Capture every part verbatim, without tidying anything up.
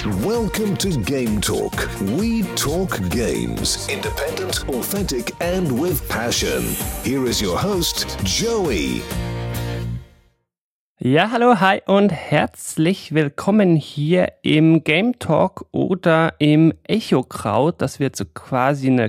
Welcome to Game Talk. We talk games. Independent, authentic and with passion. Here is your host, Joey. Ja, hallo, hi und herzlich willkommen hier im Game Talk oder im Echokraut. Das wird so quasi eine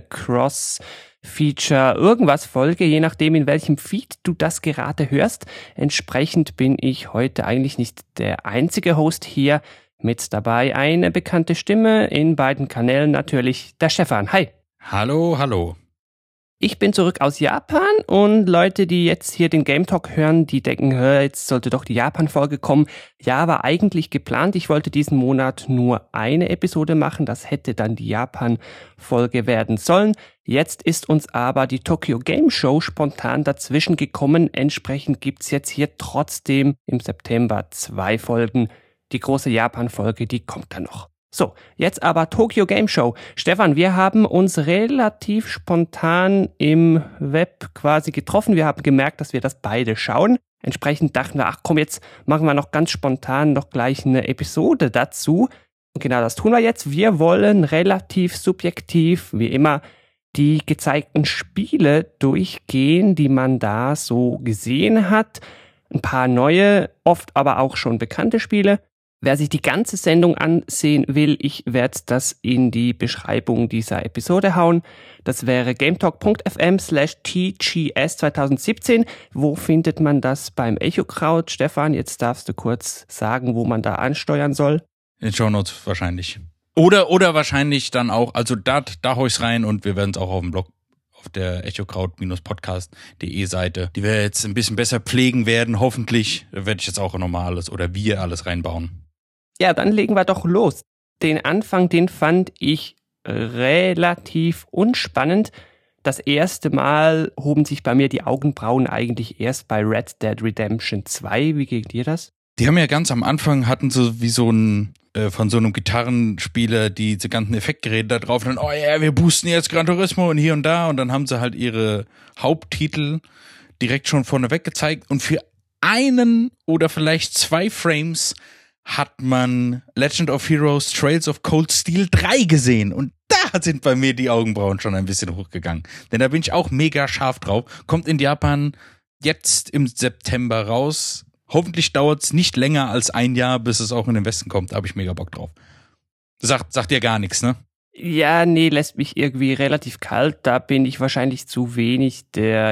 Cross-Feature-Irgendwas-Folge, je nachdem in welchem Feed du das gerade hörst. Entsprechend bin ich heute eigentlich nicht der einzige Host hier. Mit dabei eine bekannte Stimme in beiden Kanälen natürlich, der Stefan. Hi. Hallo, hallo. Ich bin zurück aus Japan und Leute, die jetzt hier den Game Talk hören, die denken, hör, jetzt sollte doch die Japan-Folge kommen. Ja, war eigentlich geplant. Ich wollte diesen Monat nur eine Episode machen. Das hätte dann die Japan-Folge werden sollen. Jetzt ist uns aber die Tokyo Game Show spontan dazwischen gekommen. Entsprechend gibt's jetzt hier trotzdem im September zwei Folgen. Die große Japan-Folge, die kommt dann noch. So, jetzt aber Tokyo Game Show. Stefan, wir haben uns relativ spontan im Web quasi getroffen. Wir haben gemerkt, dass wir das beide schauen. Entsprechend dachten wir, ach komm, jetzt machen wir noch ganz spontan noch gleich eine Episode dazu. Und genau das tun wir jetzt. Wir wollen relativ subjektiv, wie immer, die gezeigten Spiele durchgehen, die man da so gesehen hat. Ein paar neue, oft aber auch schon bekannte Spiele. Wer sich die ganze Sendung ansehen will, ich werde das in die Beschreibung dieser Episode hauen. Das wäre gametalk.fm slash tgs zweitausendsiebzehn. Wo findet man das beim Echokraut? Stefan, jetzt darfst du kurz sagen, wo man da ansteuern soll. In den Shownotes wahrscheinlich. Oder oder wahrscheinlich dann auch, also da, da hau ich's rein und wir werden es auch auf dem Blog, auf der echokraut-podcast punkt de Seite, die wir jetzt ein bisschen besser pflegen werden, hoffentlich. Da werde ich jetzt auch nochmal alles oder wir alles reinbauen. Ja, dann legen wir doch los. Den Anfang, den fand ich relativ unspannend. Das erste Mal hoben sich bei mir die Augenbrauen eigentlich erst bei Red Dead Redemption zwei. Wie geht dir das? Die haben ja ganz am Anfang, hatten so wie so ein, äh, von so einem Gitarrenspieler diese ganzen Effektgeräte da drauf. Und dann, oh ja, yeah, wir boosten jetzt Gran Turismo und hier und da. Und dann haben sie halt ihre Haupttitel direkt schon vorneweg gezeigt. Und für einen oder vielleicht zwei Frames hat man Legend of Heroes Trails of Cold Steel drei gesehen. Und da sind bei mir die Augenbrauen schon ein bisschen hochgegangen. Denn da bin ich auch mega scharf drauf. Kommt in Japan jetzt im September raus. Hoffentlich dauert es nicht länger als ein Jahr, bis es auch in den Westen kommt. Da habe ich mega Bock drauf. Sagt, sagt dir gar nichts, ne? Ja, nee, lässt mich irgendwie relativ kalt. Da bin ich wahrscheinlich zu wenig der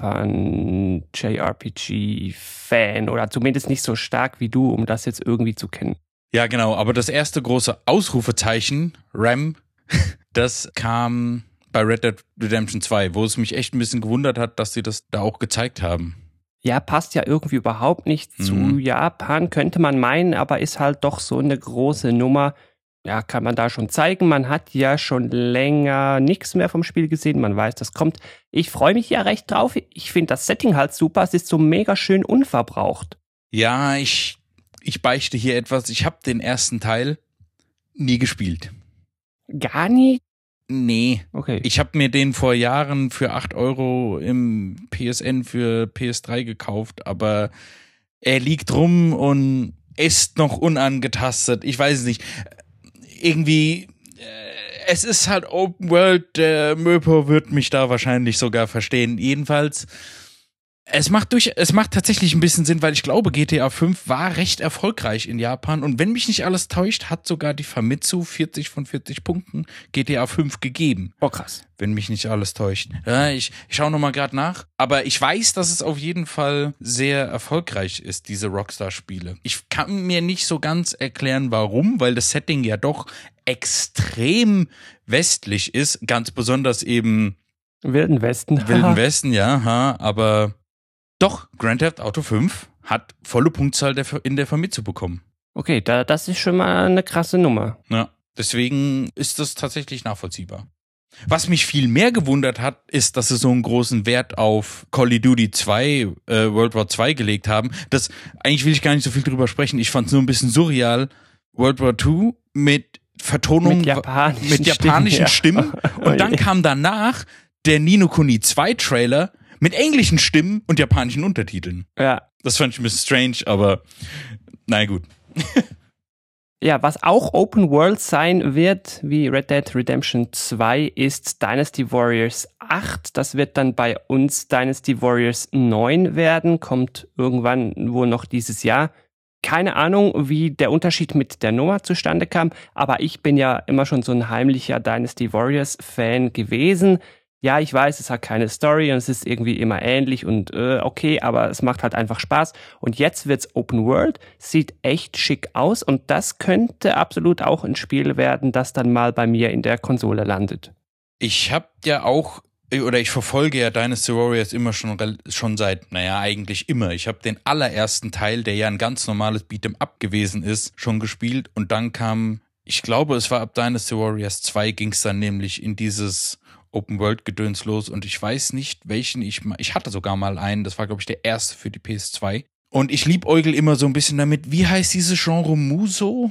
Japan-J R P G-Fan oder zumindest nicht so stark wie du, um das jetzt irgendwie zu kennen. Ja, genau. Aber das erste große Ausrufezeichen, RAM, das kam bei Red Dead Redemption zwei, wo es mich echt ein bisschen gewundert hat, dass sie das da auch gezeigt haben. Ja, passt ja irgendwie überhaupt nicht mhm. zu Japan, könnte man meinen, aber ist halt doch so eine große Nummer. Ja, kann man da schon zeigen. Man hat ja schon länger nichts mehr vom Spiel gesehen. Man weiß, das kommt. Ich freue mich ja recht drauf. Ich finde das Setting halt super. Es ist so mega schön unverbraucht. Ja, ich, ich beichte hier etwas. Ich habe den ersten Teil nie gespielt. Gar nie? Nee. Okay. Ich habe mir den vor Jahren für acht Euro im P S N für P S drei gekauft, aber er liegt rum und ist noch unangetastet. Ich weiß es nicht. Irgendwie, äh, es ist halt Open World, der Möpo wird mich da wahrscheinlich sogar verstehen. Jedenfalls, es macht durch, es macht tatsächlich ein bisschen Sinn, weil ich glaube, G T A fünf war recht erfolgreich in Japan und wenn mich nicht alles täuscht, hat sogar die Famitsu vierzig von vierzig Punkten G T A fünf gegeben. Oh krass. Wenn mich nicht alles täuscht. Ja, ich, ich schaue nochmal gerade nach. Aber ich weiß, dass es auf jeden Fall sehr erfolgreich ist, diese Rockstar-Spiele. Ich kann mir nicht so ganz erklären, warum, weil das Setting ja doch extrem westlich ist. Ganz besonders eben Wilden Westen. Wilden Westen, ja. Ha, aber doch, Grand Theft Auto fünf hat volle Punktzahl der, in der Famitsu bekommen. Okay, da, das ist schon mal eine krasse Nummer. Ja, deswegen ist das tatsächlich nachvollziehbar. Was mich viel mehr gewundert hat, ist, dass sie so einen großen Wert auf Call of Duty zwei, äh, World War zwei gelegt haben. Das, eigentlich will ich gar nicht so viel drüber sprechen. Ich fand es nur ein bisschen surreal. World War zwei mit Vertonung mit japanischen, mit japanischen Stimmen. Stimmen. Und dann kam danach der Ni no Kuni zwei Trailer mit englischen Stimmen und japanischen Untertiteln. Ja. Das fand ich ein bisschen strange, aber naja, gut. Ja, was auch Open World sein wird, wie Red Dead Redemption zwei, ist Dynasty Warriors acht. Das wird dann bei uns Dynasty Warriors neun werden, kommt irgendwann wohl noch dieses Jahr. Keine Ahnung, wie der Unterschied mit der Nummer zustande kam, aber ich bin ja immer schon so ein heimlicher Dynasty Warriors Fan gewesen. Ja, ich weiß, es hat keine Story und es ist irgendwie immer ähnlich und äh, okay, aber es macht halt einfach Spaß. Und jetzt wird's Open World, sieht echt schick aus und das könnte absolut auch ein Spiel werden, das dann mal bei mir in der Konsole landet. Ich habe ja auch, oder ich verfolge ja Dynasty Warriors immer schon, schon seit, naja, eigentlich immer. Ich habe den allerersten Teil, der ja ein ganz normales Beat'em-up gewesen ist, schon gespielt und dann kam, ich glaube, es war ab Dynasty Warriors zwei, ging's dann nämlich in dieses Open-World-Gedöns los und ich weiß nicht, welchen ich mal, ich hatte sogar mal einen, das war, glaube ich, der erste für die P S zwei. Und ich liebäugel immer so ein bisschen damit, wie heißt dieses Genre Muso?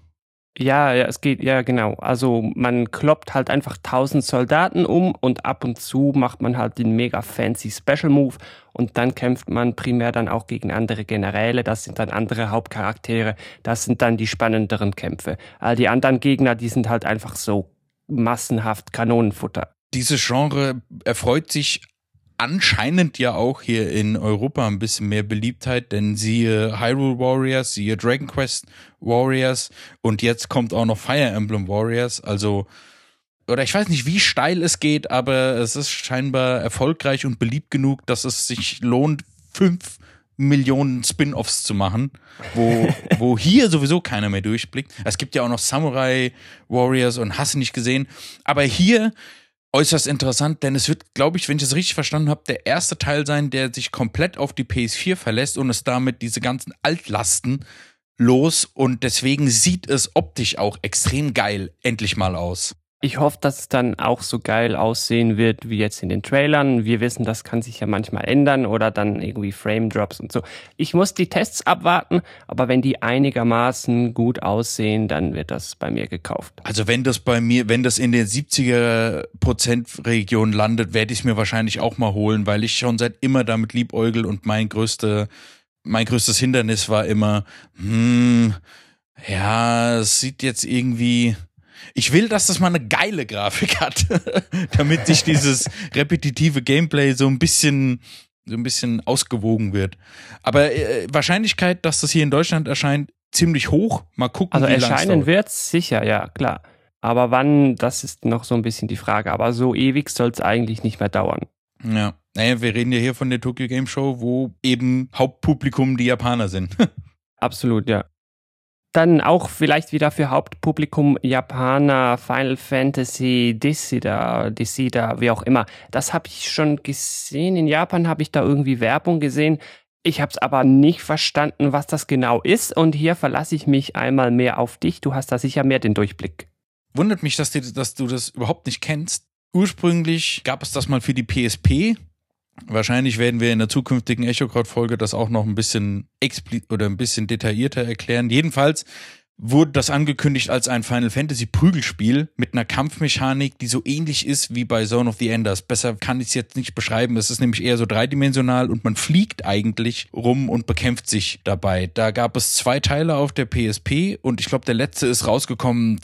Ja, ja, es geht, ja genau. Also man kloppt halt einfach tausend Soldaten um und ab und zu macht man halt den mega fancy Special Move und dann kämpft man primär dann auch gegen andere Generäle, das sind dann andere Hauptcharaktere, das sind dann die spannenderen Kämpfe. All die anderen Gegner, die sind halt einfach so massenhaft Kanonenfutter. Dieses Genre erfreut sich anscheinend ja auch hier in Europa ein bisschen mehr Beliebtheit, denn siehe Hyrule Warriors, siehe Dragon Quest Warriors und jetzt kommt auch noch Fire Emblem Warriors, also, oder ich weiß nicht, wie steil es geht, aber es ist scheinbar erfolgreich und beliebt genug, dass es sich lohnt, fünf Millionen Spin-Offs zu machen, wo, wo hier sowieso keiner mehr durchblickt. Es gibt ja auch noch Samurai Warriors und hast du nicht gesehen, aber hier äußerst interessant, denn es wird, glaube ich, wenn ich es richtig verstanden habe, der erste Teil sein, der sich komplett auf die P S vier verlässt und es damit diese ganzen Altlasten los und deswegen sieht es optisch auch extrem geil endlich mal aus. Ich hoffe, dass es dann auch so geil aussehen wird wie jetzt in den Trailern. Wir wissen, das kann sich ja manchmal ändern oder dann irgendwie Frame Drops und so. Ich muss die Tests abwarten, aber wenn die einigermaßen gut aussehen, dann wird das bei mir gekauft. Also wenn das bei mir, wenn das in der siebziger Prozent Region landet, werde ich es mir wahrscheinlich auch mal holen, weil ich schon seit immer damit liebäugel und mein größte, mein größtes Hindernis war immer, hm, ja, es sieht jetzt irgendwie... Ich will, dass das mal eine geile Grafik hat, damit sich dieses repetitive Gameplay so ein bisschen, so ein bisschen ausgewogen wird. Aber äh, Wahrscheinlichkeit, dass das hier in Deutschland erscheint, ziemlich hoch. Mal gucken, also wie lange es erscheinen wird's sicher, ja, klar. Aber wann, das ist noch so ein bisschen die Frage. Aber so ewig soll es eigentlich nicht mehr dauern. Ja, naja, wir reden ja hier von der Tokyo Game Show, wo eben Hauptpublikum die Japaner sind. Absolut, ja. Dann auch vielleicht wieder für Hauptpublikum Japaner, Final Fantasy, Dissidia, Dissidia, wie auch immer. Das habe ich schon gesehen. In Japan habe ich da irgendwie Werbung gesehen. Ich habe es aber nicht verstanden, was das genau ist. Und hier verlasse ich mich einmal mehr auf dich. Du hast da sicher mehr den Durchblick. Wundert mich, dass, dir, dass du das überhaupt nicht kennst. Ursprünglich gab es das mal für die P S P. Wahrscheinlich werden wir in der zukünftigen Echocrowd-Folge das auch noch ein bisschen expli- oder ein bisschen detaillierter erklären. Jedenfalls wurde das angekündigt als ein Final Fantasy Prügelspiel mit einer Kampfmechanik, die so ähnlich ist wie bei Zone of the Enders. Besser kann ich es jetzt nicht beschreiben. Es ist nämlich eher so dreidimensional und man fliegt eigentlich rum und bekämpft sich dabei. Da gab es zwei Teile auf der P S P und ich glaube, der letzte ist rausgekommen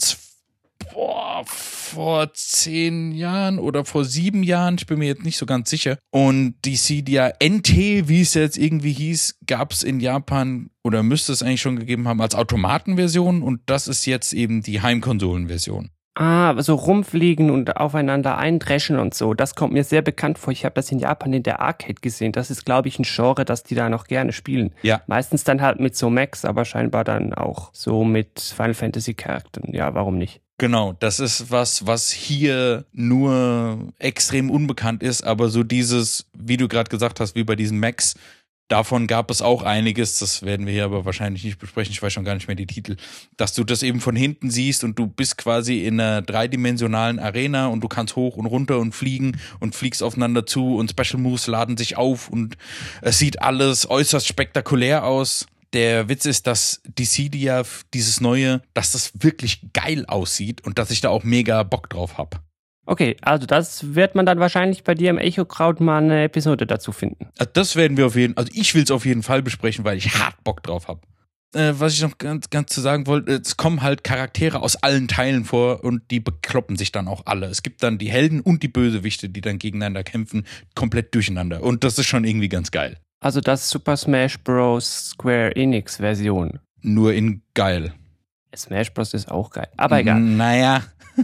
boah, vor zehn Jahren oder vor sieben Jahren, ich bin mir jetzt nicht so ganz sicher. Und die Dissidia N T, wie es jetzt irgendwie hieß, gab es in Japan oder müsste es eigentlich schon gegeben haben als Automatenversion und das ist jetzt eben die Heimkonsolenversion. Ah, so rumfliegen und aufeinander eindreschen und so, das kommt mir sehr bekannt vor. Ich habe das in Japan in der Arcade gesehen. Das ist, glaube ich, ein Genre, das die da noch gerne spielen. Ja. Meistens dann halt mit so Mechs, aber scheinbar dann auch so mit Final Fantasy Charakteren. Ja, warum nicht? Genau, das ist was, was hier nur extrem unbekannt ist, aber so dieses, wie du gerade gesagt hast, wie bei diesen Mechs, davon gab es auch einiges, das werden wir hier aber wahrscheinlich nicht besprechen, ich weiß schon gar nicht mehr die Titel, dass du das eben von hinten siehst und du bist quasi in einer dreidimensionalen Arena und du kannst hoch und runter und fliegen und fliegst aufeinander zu und Special Moves laden sich auf und es sieht alles äußerst spektakulär aus. Der Witz ist, dass Dissidia, dieses Neue, dass das wirklich geil aussieht und dass ich da auch mega Bock drauf habe. Okay, also das wird man dann wahrscheinlich bei dir im Echocrowd mal eine Episode dazu finden. Also das werden wir auf jeden Fall, also ich will es auf jeden Fall besprechen, weil ich hart Bock drauf habe. äh, was ich noch ganz, ganz zu sagen wollte, es kommen halt Charaktere aus allen Teilen vor und die bekloppen sich dann auch alle. Es gibt dann die Helden und die Bösewichte, die dann gegeneinander kämpfen, komplett durcheinander. Und das ist schon irgendwie ganz geil. Also das Super Smash Bros. Square Enix Version. Nur in geil. Smash Bros. Ist auch geil, aber egal. Naja.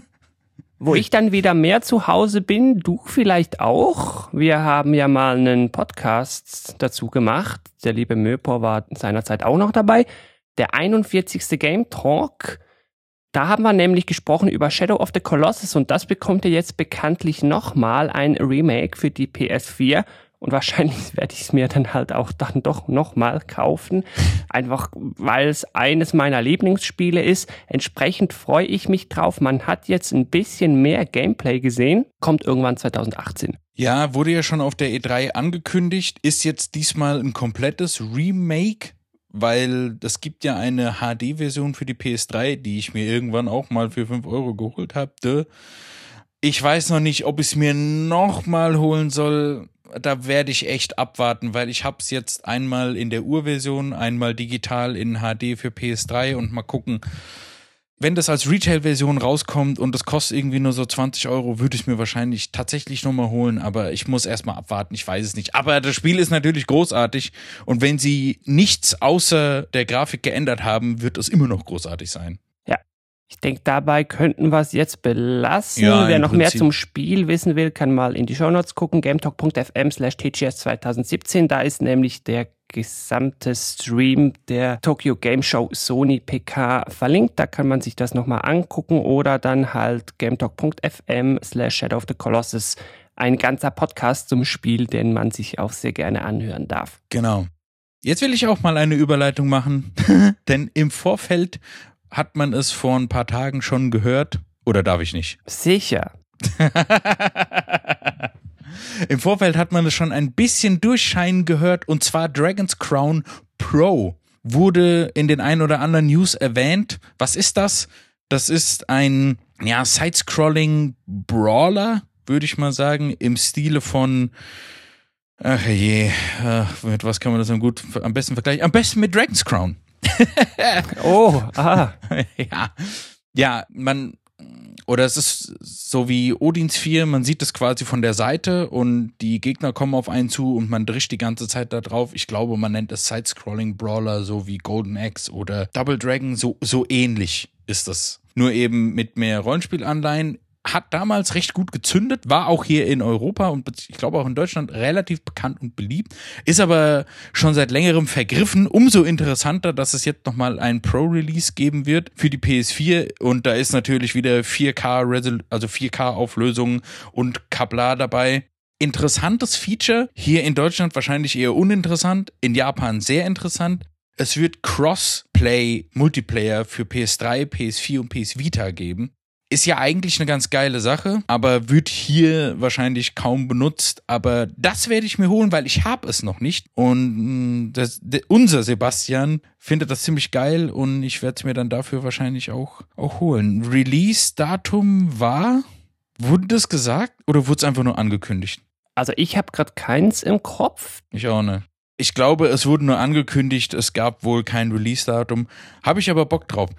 Wo ich dann wieder mehr zu Hause bin, du vielleicht auch. Wir haben ja mal einen Podcast dazu gemacht. Der liebe Möper war seinerzeit auch noch dabei. Der einundvierzigste Game Talk. Da haben wir nämlich gesprochen über Shadow of the Colossus und das bekommt ja jetzt bekanntlich nochmal ein Remake für die P S vier. Und wahrscheinlich werde ich es mir dann halt auch dann doch nochmal kaufen. Einfach, weil es eines meiner Lieblingsspiele ist. Entsprechend freue ich mich drauf. Man hat jetzt ein bisschen mehr Gameplay gesehen. Kommt irgendwann zwanzig achtzehn. Ja, wurde ja schon auf der E drei angekündigt. Ist jetzt diesmal ein komplettes Remake, weil es gibt ja eine H D-Version für die P S drei, die ich mir irgendwann auch mal für fünf Euro geholt habe. Ich weiß noch nicht, ob ich es mir nochmal holen soll. Da werde ich echt abwarten, weil ich habe es jetzt einmal in der Urversion, einmal digital in H D für P S drei und mal gucken, wenn das als Retail-Version rauskommt und das kostet irgendwie nur so zwanzig Euro, würde ich es mir wahrscheinlich tatsächlich nochmal holen, aber ich muss erstmal abwarten, ich weiß es nicht. Aber das Spiel ist natürlich großartig und wenn sie nichts außer der Grafik geändert haben, wird es immer noch großartig sein. Ich denke, dabei könnten wir es jetzt belassen. Ja, Wer noch Prinzip. mehr zum Spiel wissen will, kann mal in die Shownotes gucken. gametalk.fm slash tgs zweitausendsiebzehn. Da ist nämlich der gesamte Stream der Tokyo Game Show Sony P K verlinkt. Da kann man sich das nochmal angucken oder dann halt gametalk.fm slash Shadow of the Colossus. Ein ganzer Podcast zum Spiel, den man sich auch sehr gerne anhören darf. Genau. Jetzt will ich auch mal eine Überleitung machen, denn im Vorfeld hat man es vor ein paar Tagen schon gehört? Oder darf ich nicht? Sicher. Im Vorfeld hat man es schon ein bisschen durchscheinen gehört, und zwar Dragon's Crown Pro wurde in den ein oder anderen News erwähnt. Was ist das? Das ist ein ja, Side-Scrolling-Brawler, würde ich mal sagen, im Stile von, ach je, mit was kann man das am, gut, am besten vergleichen? Am besten mit Dragon's Crown. Oh, aha. Ja, ja, man, oder es ist so wie Odins vier, man sieht es quasi von der Seite und die Gegner kommen auf einen zu und man drischt die ganze Zeit da drauf. Ich glaube, man nennt es Side-Scrolling-Brawler, so wie Golden Axe oder Double Dragon, so, so ähnlich ist das. Nur eben mit mehr Rollenspielanleihen. Hat damals recht gut gezündet, war auch hier in Europa und ich glaube auch in Deutschland relativ bekannt und beliebt, ist aber schon seit längerem vergriffen. Umso interessanter, dass es jetzt nochmal ein Pro-Release geben wird für die P S vier und da ist natürlich wieder vier K, Resol- also vier K Auflösung und Kabla dabei. Interessantes Feature, hier in Deutschland wahrscheinlich eher uninteressant, in Japan sehr interessant. Es wird Crossplay-Multiplayer für P S drei, P S vier und P S Vita geben. Ist ja eigentlich eine ganz geile Sache, aber wird hier wahrscheinlich kaum benutzt. Aber das werde ich mir holen, weil ich habe es noch nicht. Und das, der, unser Sebastian findet das ziemlich geil und ich werde es mir dann dafür wahrscheinlich auch, auch holen. Release-Datum war, wurde das gesagt oder wurde es einfach nur angekündigt? Also ich habe gerade keins im Kopf. Ich auch nicht. Ich glaube, es wurde nur angekündigt, es gab wohl kein Release-Datum. Habe ich aber Bock drauf.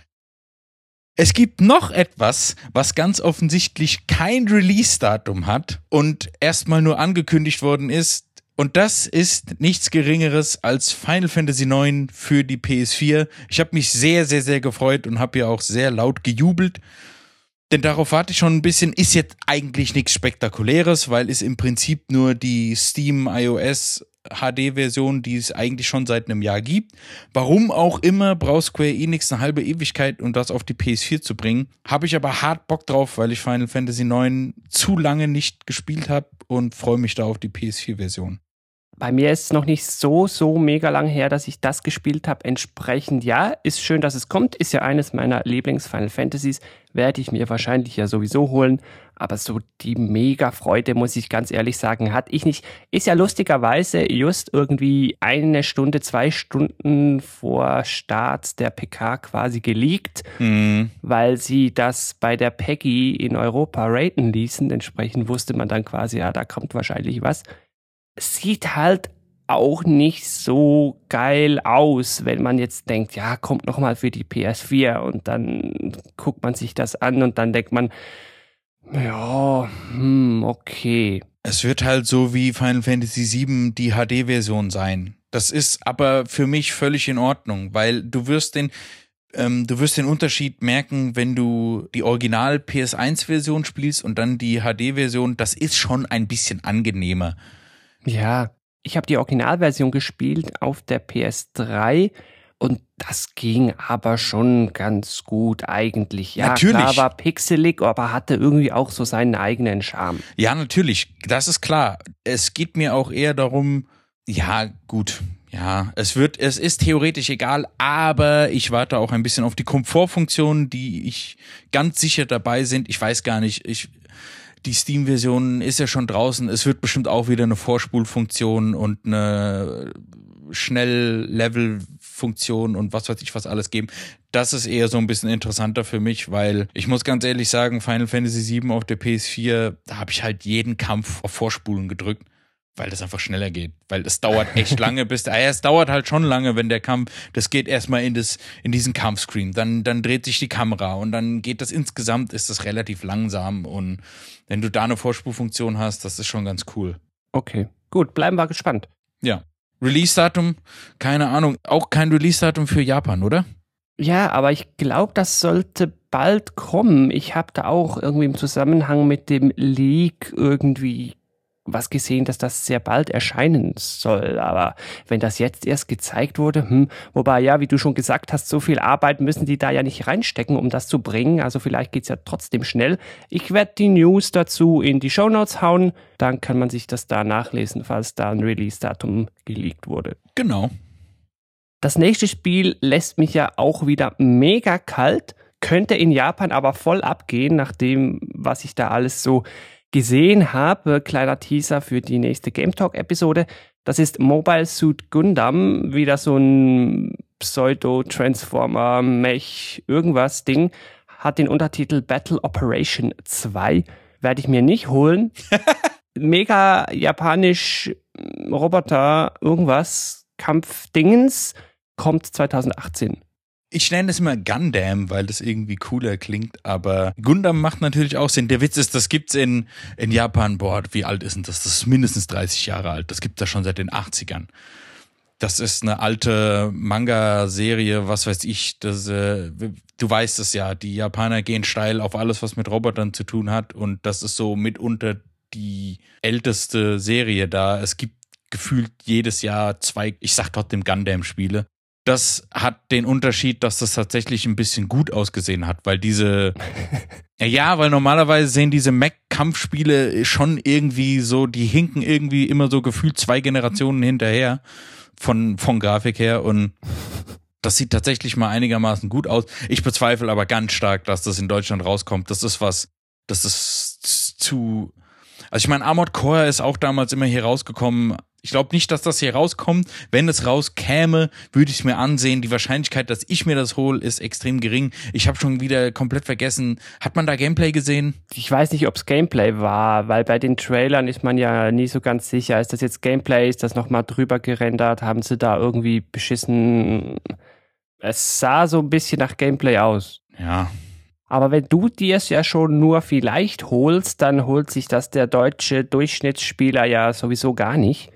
Es gibt noch etwas, was ganz offensichtlich kein Release-Datum hat und erstmal nur angekündigt worden ist. Und das ist nichts Geringeres als Final Fantasy neun für die P S vier. Ich habe mich sehr, sehr, sehr gefreut und habe ja auch sehr laut gejubelt. Denn darauf warte ich schon ein bisschen. Ist jetzt eigentlich nichts Spektakuläres, weil es im Prinzip nur die Steam iOS H D-Version, die es eigentlich schon seit einem Jahr gibt. Warum auch immer braucht Square Enix eine halbe Ewigkeit, um das auf die P S vier zu bringen. Habe ich aber hart Bock drauf, weil ich Final Fantasy neun zu lange nicht gespielt habe und freue mich da auf die P S vier-Version. Bei mir ist es noch nicht so, so mega lang her, dass ich das gespielt habe. Entsprechend, ja, ist schön, dass es kommt. Ist ja eines meiner Lieblings-Final Fantasies. Werde ich mir wahrscheinlich ja sowieso holen. Aber so die mega Freude, muss ich ganz ehrlich sagen, hatte ich nicht. Ist ja lustigerweise just irgendwie eine Stunde, zwei Stunden vor Start der P K quasi geleakt, Mhm. weil sie das bei der Peggy in Europa raten ließen. Entsprechend wusste man dann quasi, ja, da kommt wahrscheinlich was. Sieht halt auch nicht so geil aus, wenn man jetzt denkt, ja, kommt nochmal für die P S vier und dann guckt man sich das an und dann denkt man, ja, hm, okay. Es wird halt so wie Final Fantasy sieben die H D-Version sein. Das ist aber für mich völlig in Ordnung, weil du wirst den, ähm, du wirst den Unterschied merken, wenn du die Original P S eins Version spielst und dann die H D-Version. Das ist schon ein bisschen angenehmer. Ja, ich habe die Originalversion gespielt auf der P S drei und das ging aber schon ganz gut eigentlich. Ja, natürlich. Klar war pixelig, aber hatte irgendwie auch so seinen eigenen Charme. Ja, natürlich, das ist klar. Es geht mir auch eher darum, ja, gut, ja, es wird, es ist theoretisch egal, aber ich warte auch ein bisschen auf die Komfortfunktionen, die ich ganz sicher dabei sind. Ich weiß gar nicht, ich, die Steam-Version ist ja schon draußen. Es wird bestimmt auch wieder eine Vorspulfunktion und eine Schnell-Level-Funktion und was weiß ich was alles geben. Das ist eher so ein bisschen interessanter für mich, weil ich muss ganz ehrlich sagen, Final Fantasy sieben auf der P S vier, da habe ich halt jeden Kampf auf Vorspulen gedrückt, weil das einfach schneller geht. Weil es dauert echt lange, bis der, ja, es dauert halt schon lange, wenn der Kampf, das geht erstmal in das, in diesen Kampfscreen, dann, dann dreht sich die Kamera und dann geht das insgesamt, ist das relativ langsam und wenn du da eine Vorspulfunktion hast, das ist schon ganz cool. Okay, gut, bleiben wir gespannt. Ja. Release-Datum, keine Ahnung, auch kein Release-Datum für Japan, oder? Ja, aber ich glaube, das sollte bald kommen. Ich habe da auch irgendwie im Zusammenhang mit dem Leak irgendwie was gesehen, dass das sehr bald erscheinen soll. Aber wenn das jetzt erst gezeigt wurde, hm, wobei ja, wie du schon gesagt hast, so viel Arbeit müssen die da ja nicht reinstecken, um das zu bringen. Also vielleicht geht's ja trotzdem schnell. Ich werde die News dazu in die Shownotes hauen. Dann kann man sich das da nachlesen, falls da ein Release-Datum geleakt wurde. Genau. Das nächste Spiel lässt mich ja auch wieder mega kalt, könnte in Japan aber voll abgehen, nach dem, was ich da alles so gesehen habe. Kleiner Teaser für die nächste Game Talk-Episode. Das ist Mobile Suit Gundam, wieder so ein Pseudo-Transformer-Mech-Irgendwas-Ding. Hat den Untertitel Battle Operation zwei. Werde ich mir nicht holen. Mega japanisch Roboter, irgendwas, Kampfdingens, kommt zwanzig achtzehn. Ich nenne es immer Gundam, weil das irgendwie cooler klingt, aber Gundam macht natürlich auch Sinn. Der Witz ist, das gibt's in, in Japan, boah, wie alt ist denn das? Das ist mindestens dreißig Jahre alt. Das gibt's da schon seit den achtzigern. Das ist eine alte Manga-Serie, was weiß ich. Das, äh, du weißt es ja, die Japaner gehen steil auf alles, was mit Robotern zu tun hat, und das ist so mitunter die älteste Serie da. Es gibt gefühlt jedes Jahr zwei, ich sag trotzdem Gundam-Spiele. Das hat den Unterschied, dass das tatsächlich ein bisschen gut ausgesehen hat, weil diese, ja, weil normalerweise sehen diese Mech-Kampfspiele schon irgendwie so, die hinken irgendwie immer so gefühlt zwei Generationen hinterher von, von Grafik her, und das sieht tatsächlich mal einigermaßen gut aus. Ich bezweifle aber ganz stark, dass das in Deutschland rauskommt. Das ist was, das ist zu, also ich meine, Armored Core ist auch damals immer hier rausgekommen. Ich glaube nicht, dass das hier rauskommt. Wenn es rauskäme, würde ich es mir ansehen. Die Wahrscheinlichkeit, dass ich mir das hole, ist extrem gering. Ich habe schon wieder komplett vergessen. Hat man da Gameplay gesehen? Ich weiß nicht, ob es Gameplay war, weil bei den Trailern ist man ja nie so ganz sicher. Ist das jetzt Gameplay? Ist das nochmal drüber gerendert? Haben sie da irgendwie beschissen? Es sah so ein bisschen nach Gameplay aus. Ja. Aber wenn du dir es ja schon nur vielleicht holst, dann holt sich das der deutsche Durchschnittsspieler ja sowieso gar nicht.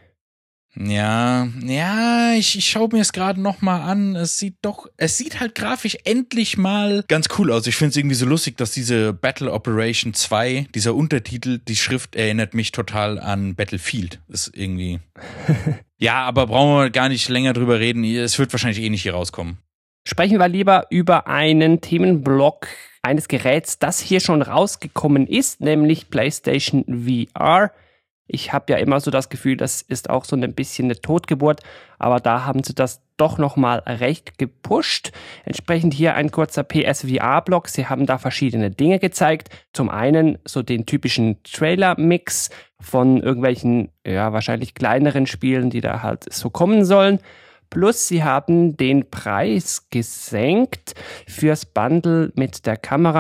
Ja, ja, ich, ich schaue mir es gerade nochmal an. Es sieht doch, es sieht halt grafisch endlich mal ganz cool aus. Ich finde es irgendwie so lustig, dass diese Battle Operation zwei, dieser Untertitel, die Schrift erinnert mich total an Battlefield. Ist irgendwie. Ja, aber brauchen wir gar nicht länger drüber reden. Es wird wahrscheinlich eh nicht hier rauskommen. Sprechen wir lieber über einen Themenblock eines Geräts, das hier schon rausgekommen ist, nämlich PlayStation V R. Ich habe ja immer so das Gefühl, das ist auch so ein bisschen eine Totgeburt, aber da haben sie das doch nochmal recht gepusht. Entsprechend hier ein kurzer P S V R-Block. Sie haben da verschiedene Dinge gezeigt. Zum einen so den typischen Trailer-Mix von irgendwelchen, ja, wahrscheinlich kleineren Spielen, die da halt so kommen sollen. Plus sie haben den Preis gesenkt fürs Bundle mit der Kamera.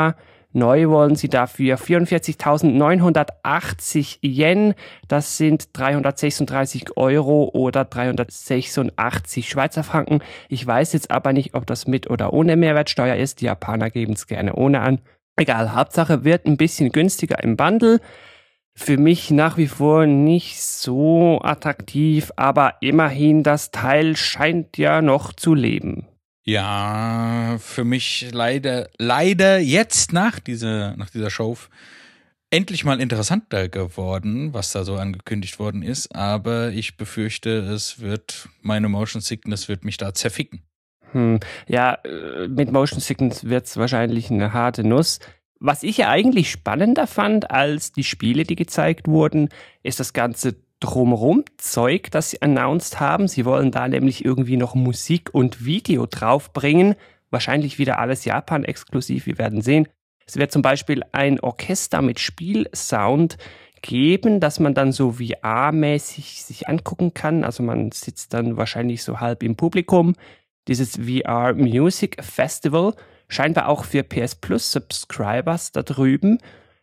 Neu wollen sie dafür vierundvierzigtausendneunhundertachtzig Yen, das sind dreihundertsechsunddreißig Euro oder dreihundertsechsundachtzig Schweizer Franken. Ich weiß jetzt aber nicht, ob das mit oder ohne Mehrwertsteuer ist. Die Japaner geben es gerne ohne an. Egal, Hauptsache wird ein bisschen günstiger im Bundle. Für mich nach wie vor nicht so attraktiv, aber immerhin, das Teil scheint ja noch zu leben. Ja, für mich leider, leider jetzt nach dieser, nach dieser Show endlich mal interessanter geworden, was da so angekündigt worden ist, aber ich befürchte, es wird, meine Motion Sickness wird mich da zerficken. Hm, ja, mit Motion Sickness wird's wahrscheinlich eine harte Nuss. Was ich ja eigentlich spannender fand als die Spiele, die gezeigt wurden, ist das ganze Drumherum-Zeug, das sie announced haben. Sie wollen da nämlich irgendwie noch Musik und Video draufbringen. Wahrscheinlich wieder alles Japan-exklusiv, wir werden sehen. Es wird zum Beispiel ein Orchester mit Spielsound geben, das man dann so V R-mäßig sich angucken kann. Also man sitzt dann wahrscheinlich so halb im Publikum. Dieses V R Music Festival, scheinbar auch für P S Plus Subscribers da drüben.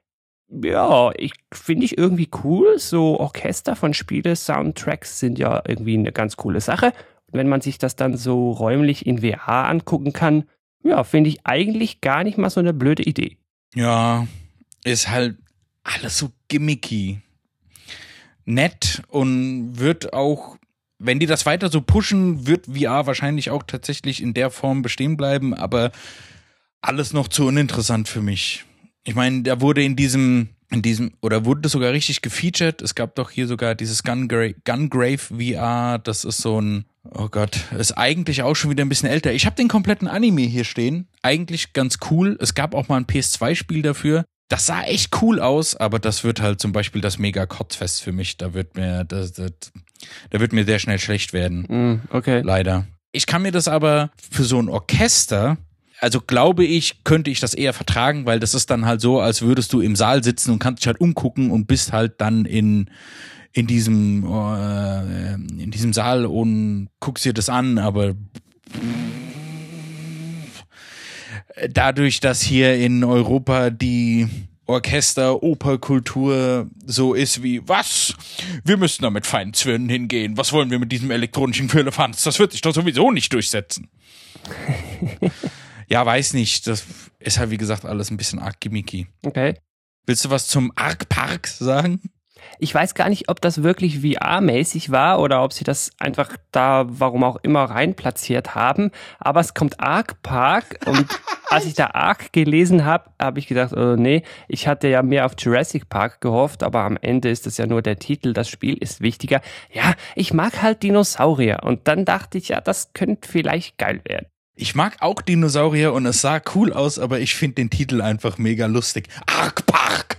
Ja, ich finde ich irgendwie cool. So Orchester von Spiele-Soundtracks sind ja irgendwie eine ganz coole Sache. Und wenn man sich das dann so räumlich in V R angucken kann, ja, finde ich eigentlich gar nicht mal so eine blöde Idee. Ja, ist halt alles so gimmicky. Nett und wird auch, wenn die das weiter so pushen, wird V R wahrscheinlich auch tatsächlich in der Form bestehen bleiben, aber alles noch zu uninteressant für mich. Ich meine, da wurde in diesem, in diesem, oder wurde das sogar richtig gefeatured. Es gab doch hier sogar dieses Gungrave, Gungrave V R. Das ist so ein, oh Gott, ist eigentlich auch schon wieder ein bisschen älter. Ich habe den kompletten Anime hier stehen. Eigentlich ganz cool. Es gab auch mal ein P S zwei Spiel dafür. Das sah echt cool aus, aber das wird halt zum Beispiel das Mega-Kotzfest für mich. Da wird mir, das, das, da wird mir sehr schnell schlecht werden. Mm, okay. Leider. Ich kann mir das aber für so ein Orchester, also glaube ich, könnte ich das eher vertragen, weil das ist dann halt so, als würdest du im Saal sitzen und kannst dich halt umgucken und bist halt dann in in diesem äh, in diesem Saal und guckst dir das an, aber dadurch, dass hier in Europa die Orchester, Operkultur so ist wie, was? Wir müssen da mit feinen Zwirnen hingehen. Was wollen wir mit diesem elektronischen Firlefanz? Das wird sich doch sowieso nicht durchsetzen. Ja, weiß nicht. Das ist halt, wie gesagt, alles ein bisschen arg gimmicky. Okay. Willst du was zum Arc Park sagen? Ich weiß gar nicht, ob das wirklich V R-mäßig war oder ob sie das einfach da, warum auch immer, rein platziert haben. Aber es kommt Arc Park und als ich da Arc gelesen habe, habe ich gedacht, oh nee, ich hatte ja mehr auf Jurassic Park gehofft, aber am Ende ist das ja nur der Titel, das Spiel ist wichtiger. Ja, ich mag halt Dinosaurier und dann dachte ich, ja, das könnte vielleicht geil werden. Ich mag auch Dinosaurier und es sah cool aus, aber ich finde den Titel einfach mega lustig. Arc Park!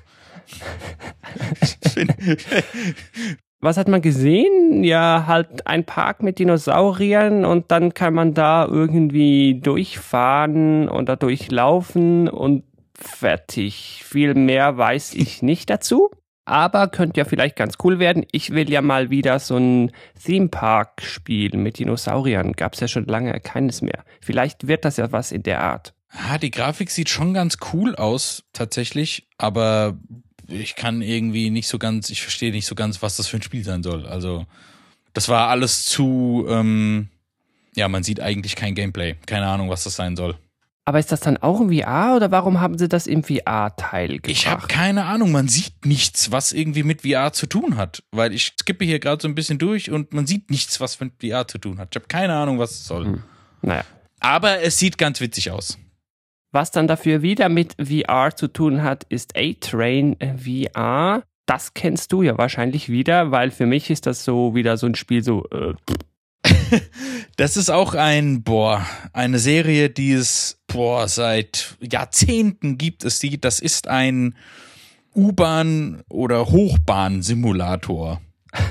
Was hat man gesehen? Ja, halt ein Park mit Dinosauriern und dann kann man da irgendwie durchfahren oder durchlaufen und fertig. Viel mehr weiß ich nicht dazu. Aber könnte ja vielleicht ganz cool werden. Ich will ja mal wieder so ein Theme-Park-Spiel mit Dinosauriern. Gab's ja schon lange keines mehr. Vielleicht wird das ja was in der Art. Ah, die Grafik sieht schon ganz cool aus, tatsächlich. Aber ich kann irgendwie nicht so ganz, ich verstehe nicht so ganz, was das für ein Spiel sein soll. Also, das war alles zu, ähm, ja, man sieht eigentlich kein Gameplay. Keine Ahnung, was das sein soll. Aber ist das dann auch im V R oder warum haben sie das im V R-Teil gebracht? Ich habe keine Ahnung, man sieht nichts, was irgendwie mit V R zu tun hat. Weil ich skippe hier gerade so ein bisschen durch und man sieht nichts, was mit V R zu tun hat. Ich habe keine Ahnung, was es soll. Hm. Naja. Aber es sieht ganz witzig aus. Was dann dafür wieder mit V R zu tun hat, ist A-Train V R. Das kennst du ja wahrscheinlich wieder, weil für mich ist das so wieder so ein Spiel so... Äh, Das ist auch ein, boah, eine Serie, die es, boah, seit Jahrzehnten gibt es die. Das ist ein U-Bahn- oder Hochbahn-Simulator.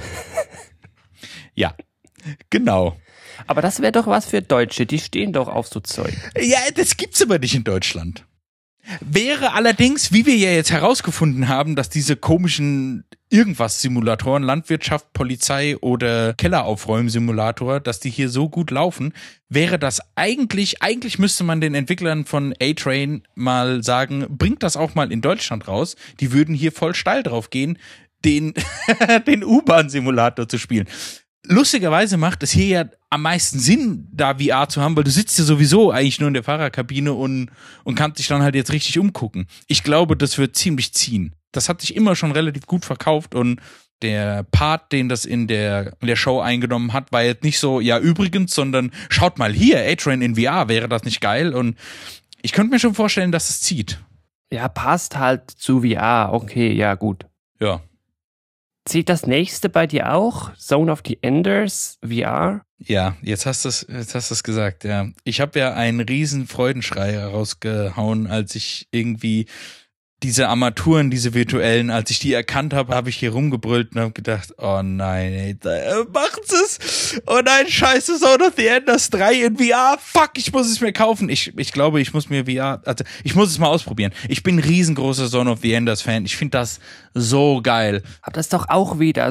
Ja, genau. Aber das wäre doch was für Deutsche, die stehen doch auf so Zeug. Ja, das gibt's aber nicht in Deutschland. Wäre allerdings, wie wir ja jetzt herausgefunden haben, dass diese komischen Irgendwas-Simulatoren, Landwirtschaft, Polizei oder Kelleraufräumen-Simulator, dass die hier so gut laufen, wäre das eigentlich, eigentlich müsste man den Entwicklern von A-Train mal sagen, bringt das auch mal in Deutschland raus. Die würden hier voll steil drauf gehen, den, den U-Bahn-Simulator zu spielen. Lustigerweise macht es hier ja am meisten Sinn, da V R zu haben, weil du sitzt ja sowieso eigentlich nur in der Fahrerkabine und, und kannst dich dann halt jetzt richtig umgucken. Ich glaube, das wird ziemlich ziehen. Das hat sich immer schon relativ gut verkauft und der Part, den das in der, in der Show eingenommen hat, war jetzt nicht so, ja übrigens, sondern schaut mal hier, A-Train in V R, wäre das nicht geil? Und ich könnte mir schon vorstellen, dass es zieht. Ja, passt halt zu V R. Okay, ja gut. Ja. Zieht das nächste bei dir auch? Zone of the Enders, V R? Ja, jetzt hast du es, jetzt hast du es gesagt, ja. Ich habe ja einen riesen Freudenschrei rausgehauen, als ich irgendwie diese Armaturen, diese virtuellen, als ich die erkannt habe, habe ich hier rumgebrüllt und habe gedacht, oh nein, ey, da, machen's es. Oh nein, scheiße, Zone of the Enders drei in V R. Fuck, ich muss es mir kaufen. Ich, ich glaube, ich muss mir V R, also ich muss es mal ausprobieren. Ich bin ein riesengroßer Zone of the Enders Fan. Ich finde das so geil. Aber das ist doch auch wieder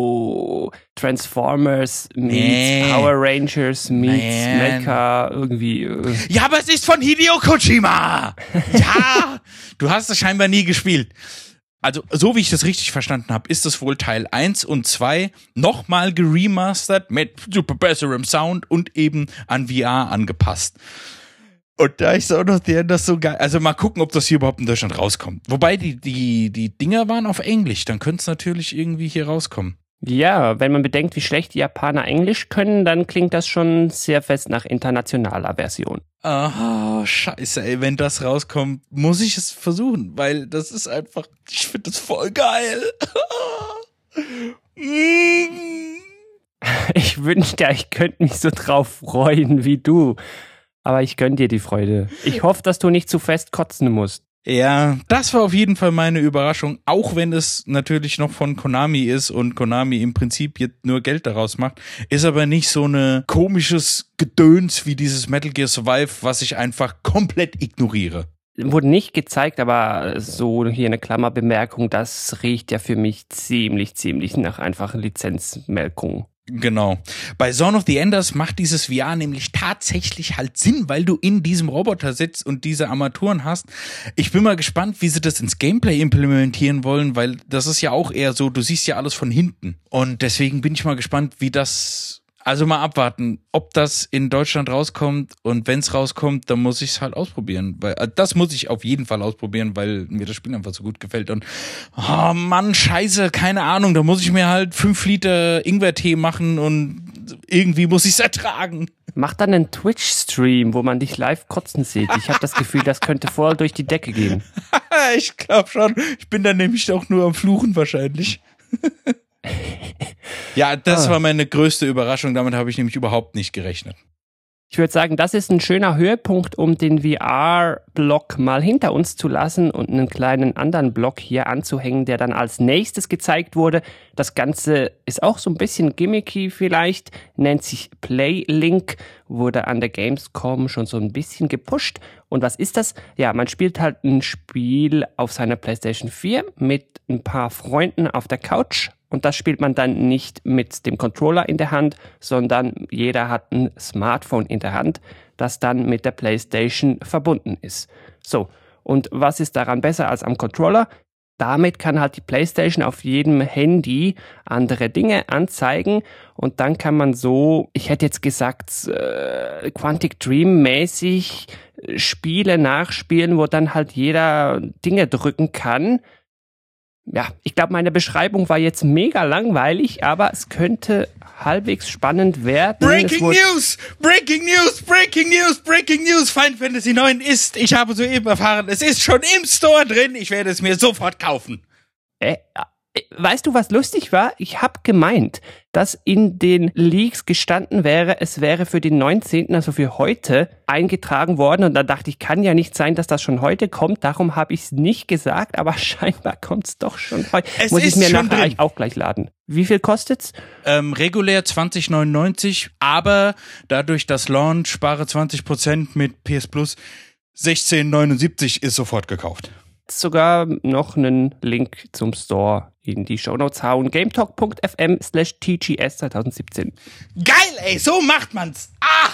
so Transformers meets Nee. Power Rangers meets Nee. Mecha irgendwie. Äh. Ja, aber es ist von Hideo Kojima. Ja, du hast es scheinbar nie gespielt. Also, so wie ich das richtig verstanden habe, ist es wohl Teil eins und zwei nochmal geremastert mit super besserem Sound und eben an V R angepasst. Und da ist auch noch der, das so geil. Also mal gucken, ob das hier überhaupt in Deutschland rauskommt. Wobei die, die, die Dinger waren auf Englisch, dann könnte es natürlich irgendwie hier rauskommen. Ja, wenn man bedenkt, wie schlecht die Japaner Englisch können, dann klingt das schon sehr fest nach internationaler Version. Ah, scheiße, ey, wenn das rauskommt, muss ich es versuchen, weil das ist einfach, ich finde das voll geil. Ich wünschte, ich könnte mich so drauf freuen wie du. Aber ich gönn dir die Freude. Ich hoffe, dass du nicht zu fest kotzen musst. Ja, das war auf jeden Fall meine Überraschung, auch wenn es natürlich noch von Konami ist und Konami im Prinzip jetzt nur Geld daraus macht, ist aber nicht so eine komisches Gedöns wie dieses Metal Gear Survive, was ich einfach komplett ignoriere. Wurde nicht gezeigt, aber so hier eine Klammerbemerkung, das riecht ja für mich ziemlich, ziemlich nach einfachen Lizenzmelkung. Genau. Bei Zone of the Enders macht dieses V R nämlich tatsächlich halt Sinn, weil du in diesem Roboter sitzt und diese Armaturen hast. Ich bin mal gespannt, wie sie das ins Gameplay implementieren wollen, weil das ist ja auch eher so, du siehst ja alles von hinten. Und deswegen bin ich mal gespannt, wie das... Also mal abwarten, ob das in Deutschland rauskommt, und wenn es rauskommt, dann muss ich es halt ausprobieren. Weil, also das muss ich auf jeden Fall ausprobieren, weil mir das Spiel einfach so gut gefällt. Und oh Mann, scheiße, keine Ahnung, da muss ich mir halt fünf Liter Ingwertee machen und irgendwie muss ich es ertragen. Mach dann einen Twitch-Stream, wo man dich live kotzen sieht. Ich habe das Gefühl, das könnte voll durch die Decke gehen. Ich glaube schon. Ich bin dann nämlich auch nur am Fluchen wahrscheinlich. Ja, das Ah. war meine größte Überraschung. Damit habe ich nämlich überhaupt nicht gerechnet. Ich würde sagen, das ist ein schöner Höhepunkt, um den V R-Block mal hinter uns zu lassen und einen kleinen anderen Block hier anzuhängen, der dann als nächstes gezeigt wurde. Das Ganze ist auch so ein bisschen gimmicky vielleicht, nennt sich Playlink, wurde an der Gamescom schon so ein bisschen gepusht. Und was ist das? Ja, man spielt halt ein Spiel auf seiner PlayStation vier mit ein paar Freunden auf der Couch. Und das spielt man dann nicht mit dem Controller in der Hand, sondern jeder hat ein Smartphone in der Hand, das dann mit der PlayStation verbunden ist. So, und was ist daran besser als am Controller? Damit kann halt die PlayStation auf jedem Handy andere Dinge anzeigen und dann kann man so, ich hätte jetzt gesagt, äh, Quantic Dream mäßig Spiele nachspielen, wo dann halt jeder Dinge drücken kann. Ja, ich glaube, meine Beschreibung war jetzt mega langweilig, aber es könnte halbwegs spannend werden. Breaking News! Breaking News! Breaking News! Breaking News! Final Fantasy neun ist, ich habe soeben erfahren, es ist schon im Store drin. Ich werde es mir sofort kaufen. Äh, äh, weißt du, was lustig war? Ich habe gemeint, dass in den Leaks gestanden wäre, es wäre für den neunzehnten, also für heute, eingetragen worden. Und da dachte ich, kann ja nicht sein, dass das schon heute kommt. Darum habe ich es nicht gesagt, aber scheinbar kommt es doch schon heute. Es Muss ich ist mir schon nachher drin. auch gleich laden. Wie viel kostet's? Ähm, regulär zwanzig neunundneunzig, aber dadurch, dass Launch spare zwanzig Prozent mit P S Plus, sechzehn neunundsiebzig ist sofort gekauft. Sogar noch einen Link zum Store in die Shownotes hauen. gametalk.fm slash tgs zweitausendsiebzehn. Geil, ey, so macht man's. Ah!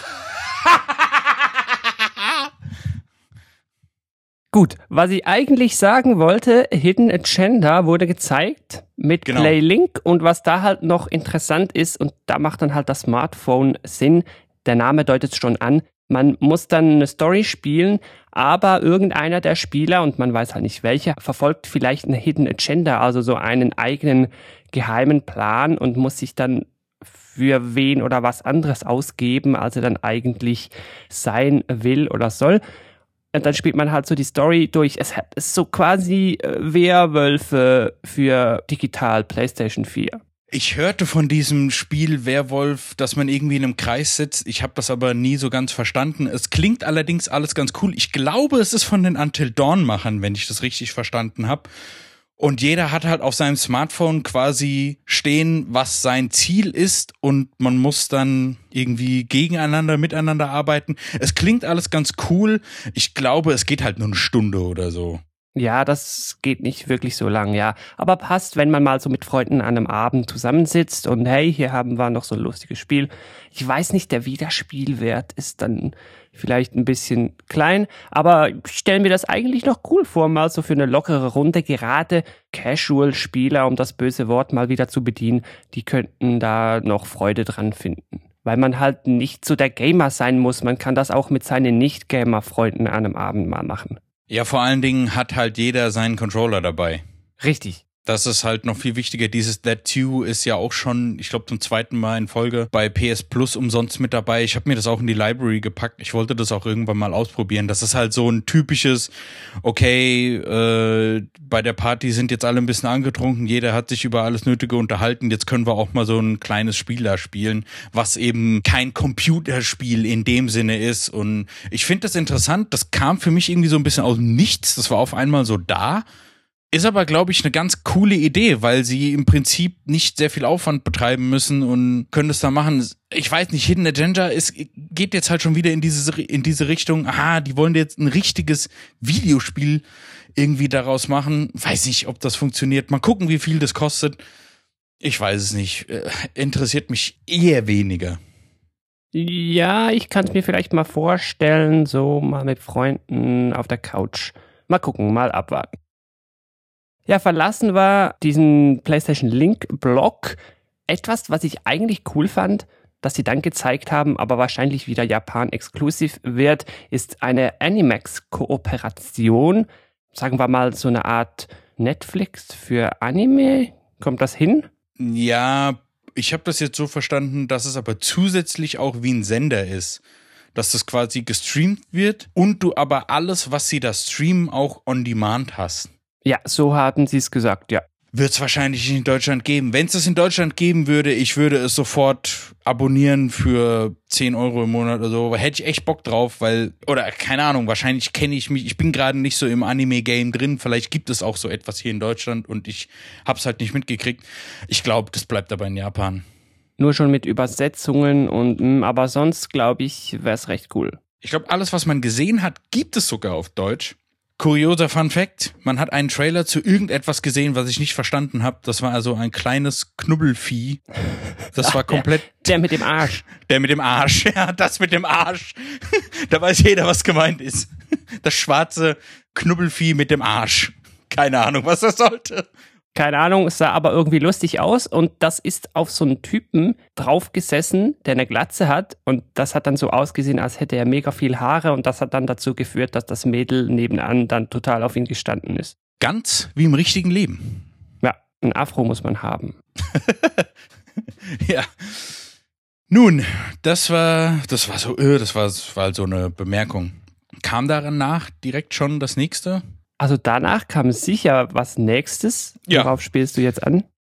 Gut, was ich eigentlich sagen wollte, Hidden Agenda wurde gezeigt mit Genau. Playlink und was da halt noch interessant ist und da macht dann halt das Smartphone Sinn, der Name deutet es schon an, man muss dann eine Story spielen, aber irgendeiner der Spieler, und man weiß halt nicht welcher, verfolgt vielleicht eine Hidden Agenda, also so einen eigenen geheimen Plan und muss sich dann für wen oder was anderes ausgeben, als er dann eigentlich sein will oder soll. Und dann spielt man halt so die Story durch. Es ist so quasi Werwölfe für digital PlayStation vier. Ich hörte von diesem Spiel Werwolf, dass man irgendwie in einem Kreis sitzt. Ich habe das aber nie so ganz verstanden. Es klingt allerdings alles ganz cool. Ich glaube, es ist von den Until Dawn-Machern, wenn ich das richtig verstanden habe. Und jeder hat halt auf seinem Smartphone quasi stehen, was sein Ziel ist und man muss dann irgendwie gegeneinander, miteinander arbeiten. Es klingt alles ganz cool. Ich glaube, es geht halt nur eine Stunde oder so. Ja, das geht nicht wirklich so lang, ja. Aber passt, wenn man mal so mit Freunden an einem Abend zusammensitzt und hey, hier haben wir noch so ein lustiges Spiel. Ich weiß nicht, der Wiederspielwert ist dann vielleicht ein bisschen klein, aber ich stelle mir das eigentlich noch cool vor, mal so für eine lockere Runde. Gerade Casual-Spieler, um das böse Wort mal wieder zu bedienen, die könnten da noch Freude dran finden. Weil man halt nicht so der Gamer sein muss. Man kann das auch mit seinen Nicht-Gamer-Freunden an einem Abend mal machen. Ja, vor allen Dingen hat halt jeder seinen Controller dabei. Richtig. Das ist halt noch viel wichtiger. Dieses That Two ist ja auch schon, ich glaube, zum zweiten Mal in Folge bei P S Plus umsonst mit dabei. Ich habe mir das auch in die Library gepackt. Ich wollte das auch irgendwann mal ausprobieren. Das ist halt so ein typisches, okay, äh, bei der Party sind jetzt alle ein bisschen angetrunken, jeder hat sich über alles Nötige unterhalten. Jetzt können wir auch mal so ein kleines Spiel da spielen, was eben kein Computerspiel in dem Sinne ist. Und ich finde das interessant. Das kam für mich irgendwie so ein bisschen aus dem Nichts. Das war auf einmal so da. Ist aber, glaube ich, eine ganz coole Idee, weil sie im Prinzip nicht sehr viel Aufwand betreiben müssen und können das da machen. Ich weiß nicht, Hidden Agenda ist, geht jetzt halt schon wieder in diese, in diese Richtung. Aha, die wollen jetzt ein richtiges Videospiel irgendwie daraus machen. Weiß nicht, ob das funktioniert. Mal gucken, wie viel das kostet. Ich weiß es nicht. Interessiert mich eher weniger. Ja, ich kann es mir vielleicht mal vorstellen, so mal mit Freunden auf der Couch. Mal gucken, mal abwarten. Ja, verlassen war diesen PlayStation Link-Blog etwas, was ich eigentlich cool fand, dass sie dann gezeigt haben, aber wahrscheinlich wieder Japan-exklusiv wird, ist eine Animax-Kooperation. Sagen wir mal so eine Art Netflix für Anime. Kommt das hin? Ja, ich habe das jetzt so verstanden, dass es aber zusätzlich auch wie ein Sender ist. Dass das quasi gestreamt wird und du aber alles, was sie da streamen, auch on demand hast. Ja, so haben sie es gesagt, ja. Wird es wahrscheinlich nicht in Deutschland geben. Wenn es es in Deutschland geben würde, ich würde es sofort abonnieren für zehn Euro im Monat oder so. Aber hätte ich echt Bock drauf, weil, oder keine Ahnung, wahrscheinlich kenne ich mich, ich bin gerade nicht so im Anime-Game drin. Vielleicht gibt es auch so etwas hier in Deutschland und ich hab's halt nicht mitgekriegt. Ich glaube, das bleibt aber in Japan. Nur schon mit Übersetzungen und, aber sonst glaube ich, wäre es recht cool. Ich glaube, alles, was man gesehen hat, gibt es sogar auf Deutsch. Kurioser Fun Fact, man hat einen Trailer zu irgendetwas gesehen, was ich nicht verstanden habe. Das war also ein kleines Knubbelvieh. Das war komplett... Der, der mit dem Arsch. Der mit dem Arsch, ja, das mit dem Arsch. Da weiß jeder, was gemeint ist. Das schwarze Knubbelvieh mit dem Arsch. Keine Ahnung, was das sollte. Keine Ahnung, es sah aber irgendwie lustig aus und das ist auf so einen Typen draufgesessen, der eine Glatze hat und das hat dann so ausgesehen, als hätte er mega viel Haare und das hat dann dazu geführt, dass das Mädel nebenan dann total auf ihn gestanden ist. Ganz wie im richtigen Leben. Ja, ein Afro muss man haben. Ja. Nun, das war, das war so, das war, das war halt so eine Bemerkung. Kam danach direkt schon das nächste? Also danach kam sicher was Nächstes. Ja. Worauf spielst du jetzt an?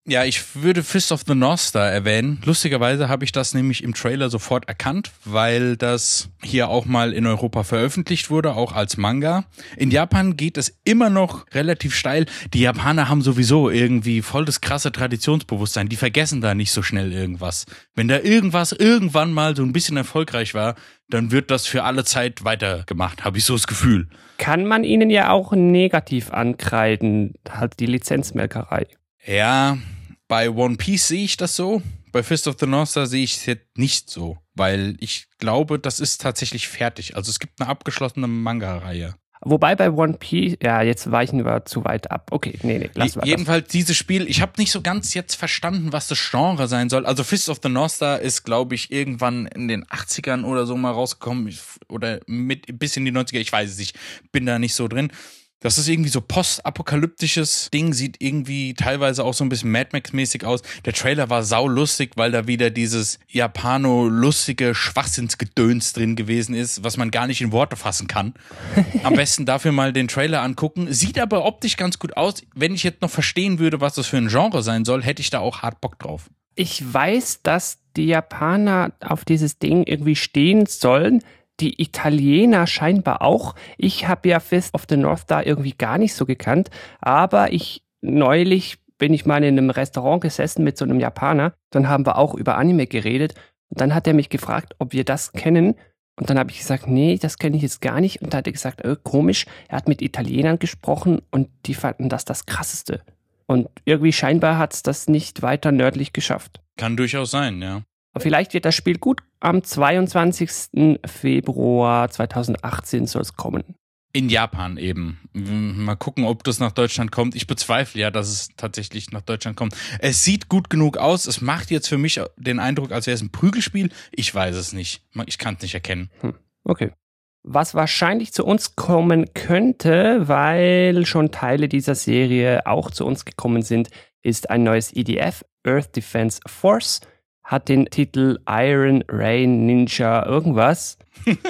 Ja, ich würde Fist of the North Star erwähnen. Lustigerweise habe ich das nämlich im Trailer sofort erkannt, weil das hier auch mal in Europa veröffentlicht wurde, auch als Manga. In Japan geht es immer noch relativ steil. Die Japaner haben sowieso irgendwie voll das krasse Traditionsbewusstsein. Die vergessen da nicht so schnell irgendwas. Wenn da irgendwas irgendwann mal so ein bisschen erfolgreich war, dann wird das für alle Zeit weitergemacht, habe ich so das Gefühl. Kann man ihnen ja auch negativ ankreiden, halt die Lizenzmelkerei. Ja, bei One Piece sehe ich das so, bei Fist of the North Star sehe ich es jetzt nicht so, weil ich glaube, das ist tatsächlich fertig. Also es gibt eine abgeschlossene Manga-Reihe. Wobei bei One Piece, ja, jetzt weichen wir zu weit ab. Okay, nee, nee, lassen wir das. Jedenfalls dieses Spiel, ich habe nicht so ganz jetzt verstanden, was das Genre sein soll. Also Fist of the North Star ist, glaube ich, irgendwann in den achtzigern oder so mal rausgekommen oder mit bis in die neunziger, ich weiß es nicht, bin da nicht so drin. Das ist irgendwie so postapokalyptisches Ding, sieht irgendwie teilweise auch so ein bisschen Mad Max-mäßig aus. Der Trailer war saulustig, weil da wieder dieses Japano-lustige Schwachsinnsgedöns drin gewesen ist, was man gar nicht in Worte fassen kann. Am besten dafür mal den Trailer angucken. Sieht aber optisch ganz gut aus. Wenn ich jetzt noch verstehen würde, was das für ein Genre sein soll, hätte ich da auch hart Bock drauf. Ich weiß, dass die Japaner auf dieses Ding irgendwie stehen sollen. Die Italiener scheinbar auch. Ich habe ja Fist of the North Star irgendwie gar nicht so gekannt, aber ich neulich bin ich mal in einem Restaurant gesessen mit so einem Japaner, dann haben wir auch über Anime geredet und dann hat er mich gefragt, ob wir das kennen und dann habe ich gesagt, nee, das kenne ich jetzt gar nicht und dann hat er gesagt, äh, komisch, er hat mit Italienern gesprochen und die fanden das das Krasseste und irgendwie scheinbar hat es das nicht weiter nördlich geschafft. Kann durchaus sein, ja. Vielleicht wird das Spiel gut. Am zweiundzwanzigsten Februar zweitausendachtzehn soll es kommen. In Japan eben. Mal gucken, ob das nach Deutschland kommt. Ich bezweifle ja, dass es tatsächlich nach Deutschland kommt. Es sieht gut genug aus. Es macht jetzt für mich den Eindruck, als wäre es ein Prügelspiel. Ich weiß es nicht. Ich kann es nicht erkennen. Hm, okay. Was wahrscheinlich zu uns kommen könnte, weil schon Teile dieser Serie auch zu uns gekommen sind, ist ein neues E D F, Earth Defense Force. Hat den Titel Iron Rain Ninja irgendwas.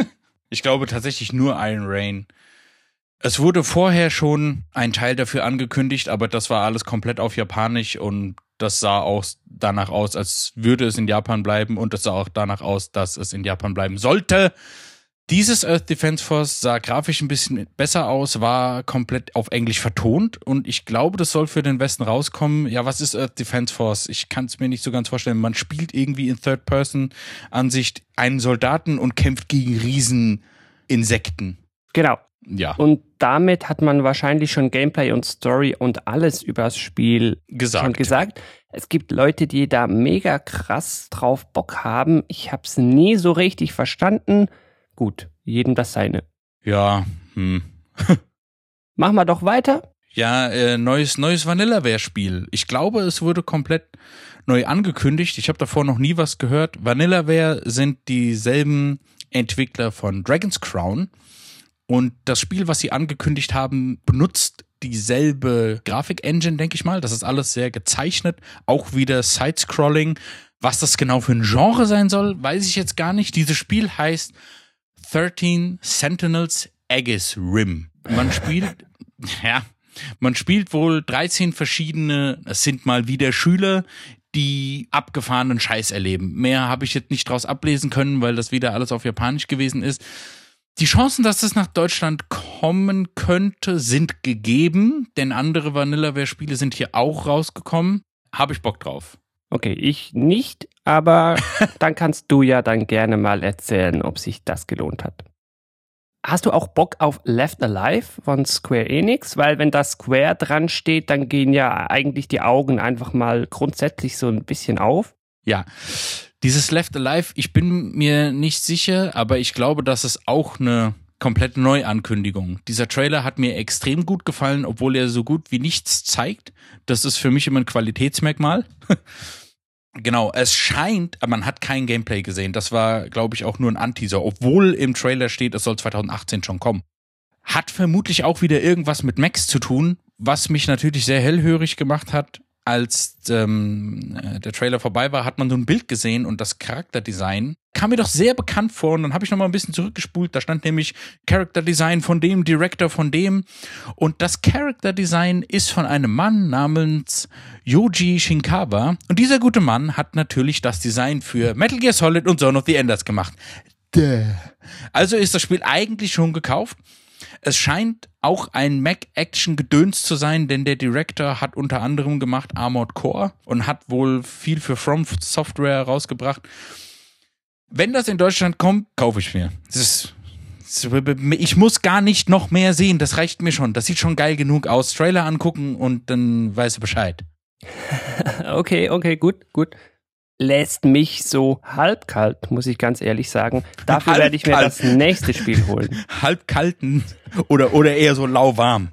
Ich glaube tatsächlich nur Iron Rain. Es wurde vorher schon ein Teil dafür angekündigt, aber das war alles komplett auf Japanisch und das sah auch danach aus, als würde es in Japan bleiben und es sah auch danach aus, dass es in Japan bleiben sollte. Dieses Earth Defense Force sah grafisch ein bisschen besser aus, war komplett auf Englisch vertont und ich glaube, das soll für den Westen rauskommen. Ja, was ist Earth Defense Force? Ich kann es mir nicht so ganz vorstellen. Man spielt irgendwie in Third-Person-Ansicht einen Soldaten und kämpft gegen Rieseninsekten. Genau. Ja. Und damit hat man wahrscheinlich schon Gameplay und Story und alles über das Spiel gesagt. schon gesagt. Es gibt Leute, die da mega krass drauf Bock haben. Ich habe es nie so richtig verstanden. Gut, jedem das seine. Ja, hm. Machen wir doch weiter. Ja, äh, neues, neues Vanillaware-Spiel. Ich glaube, es wurde komplett neu angekündigt. Ich habe davor noch nie was gehört. Vanillaware sind dieselben Entwickler von Dragon's Crown. Und das Spiel, was sie angekündigt haben, benutzt dieselbe Grafik-Engine, denke ich mal. Das ist alles sehr gezeichnet. Auch wieder Side-Scrolling. Was das genau für ein Genre sein soll, weiß ich jetzt gar nicht. Dieses Spiel heißt thirteen Sentinels Aegis Rim. Man spielt, ja, man spielt wohl dreizehn verschiedene, es sind mal wieder Schüler, die abgefahrenen Scheiß erleben. Mehr habe ich jetzt nicht draus ablesen können, weil das wieder alles auf Japanisch gewesen ist. Die Chancen, dass das nach Deutschland kommen könnte, sind gegeben, denn andere Vanillaware-Spiele sind hier auch rausgekommen. Habe ich Bock drauf. Okay, ich nicht, aber dann kannst du ja dann gerne mal erzählen, ob sich das gelohnt hat. Hast du auch Bock auf Left Alive von Square Enix? Weil wenn da Square dran steht, dann gehen ja eigentlich die Augen einfach mal grundsätzlich so ein bisschen auf. Ja, dieses Left Alive, ich bin mir nicht sicher, aber ich glaube, das ist auch eine komplette Neuankündigung. Dieser Trailer hat mir extrem gut gefallen, obwohl er so gut wie nichts zeigt. Das ist für mich immer ein Qualitätsmerkmal. Genau, es scheint, man hat kein Gameplay gesehen. Das war, glaube ich, auch nur ein Anteaser, obwohl im Trailer steht, es soll zwanzig achtzehn schon kommen. Hat vermutlich auch wieder irgendwas mit Max zu tun, was mich natürlich sehr hellhörig gemacht hat. Als ähm, der Trailer vorbei war, hat man so ein Bild gesehen und das Charakterdesign kam mir doch sehr bekannt vor und dann habe ich nochmal ein bisschen zurückgespult. Da stand nämlich Character Design von dem, Director von dem und das Character Design ist von einem Mann namens Yoji Shinkawa und dieser gute Mann hat natürlich das Design für Metal Gear Solid und Zone of the Enders gemacht. Duh. Also ist das Spiel eigentlich schon gekauft. Es scheint auch ein Mac-Action-Gedöns zu sein, denn der Director hat unter anderem gemacht Armored Core und hat wohl viel für From Software rausgebracht. Wenn das in Deutschland kommt, kaufe ich mir. Das ist, ich muss gar nicht noch mehr sehen, das reicht mir schon. Das sieht schon geil genug aus. Trailer angucken und dann weißt du Bescheid. Okay, okay, gut, gut. Lässt mich so halb kalt, muss ich ganz ehrlich sagen. Dafür halb werde ich mir kalt. das nächste Spiel holen. Halb kalten oder, oder eher so lauwarm.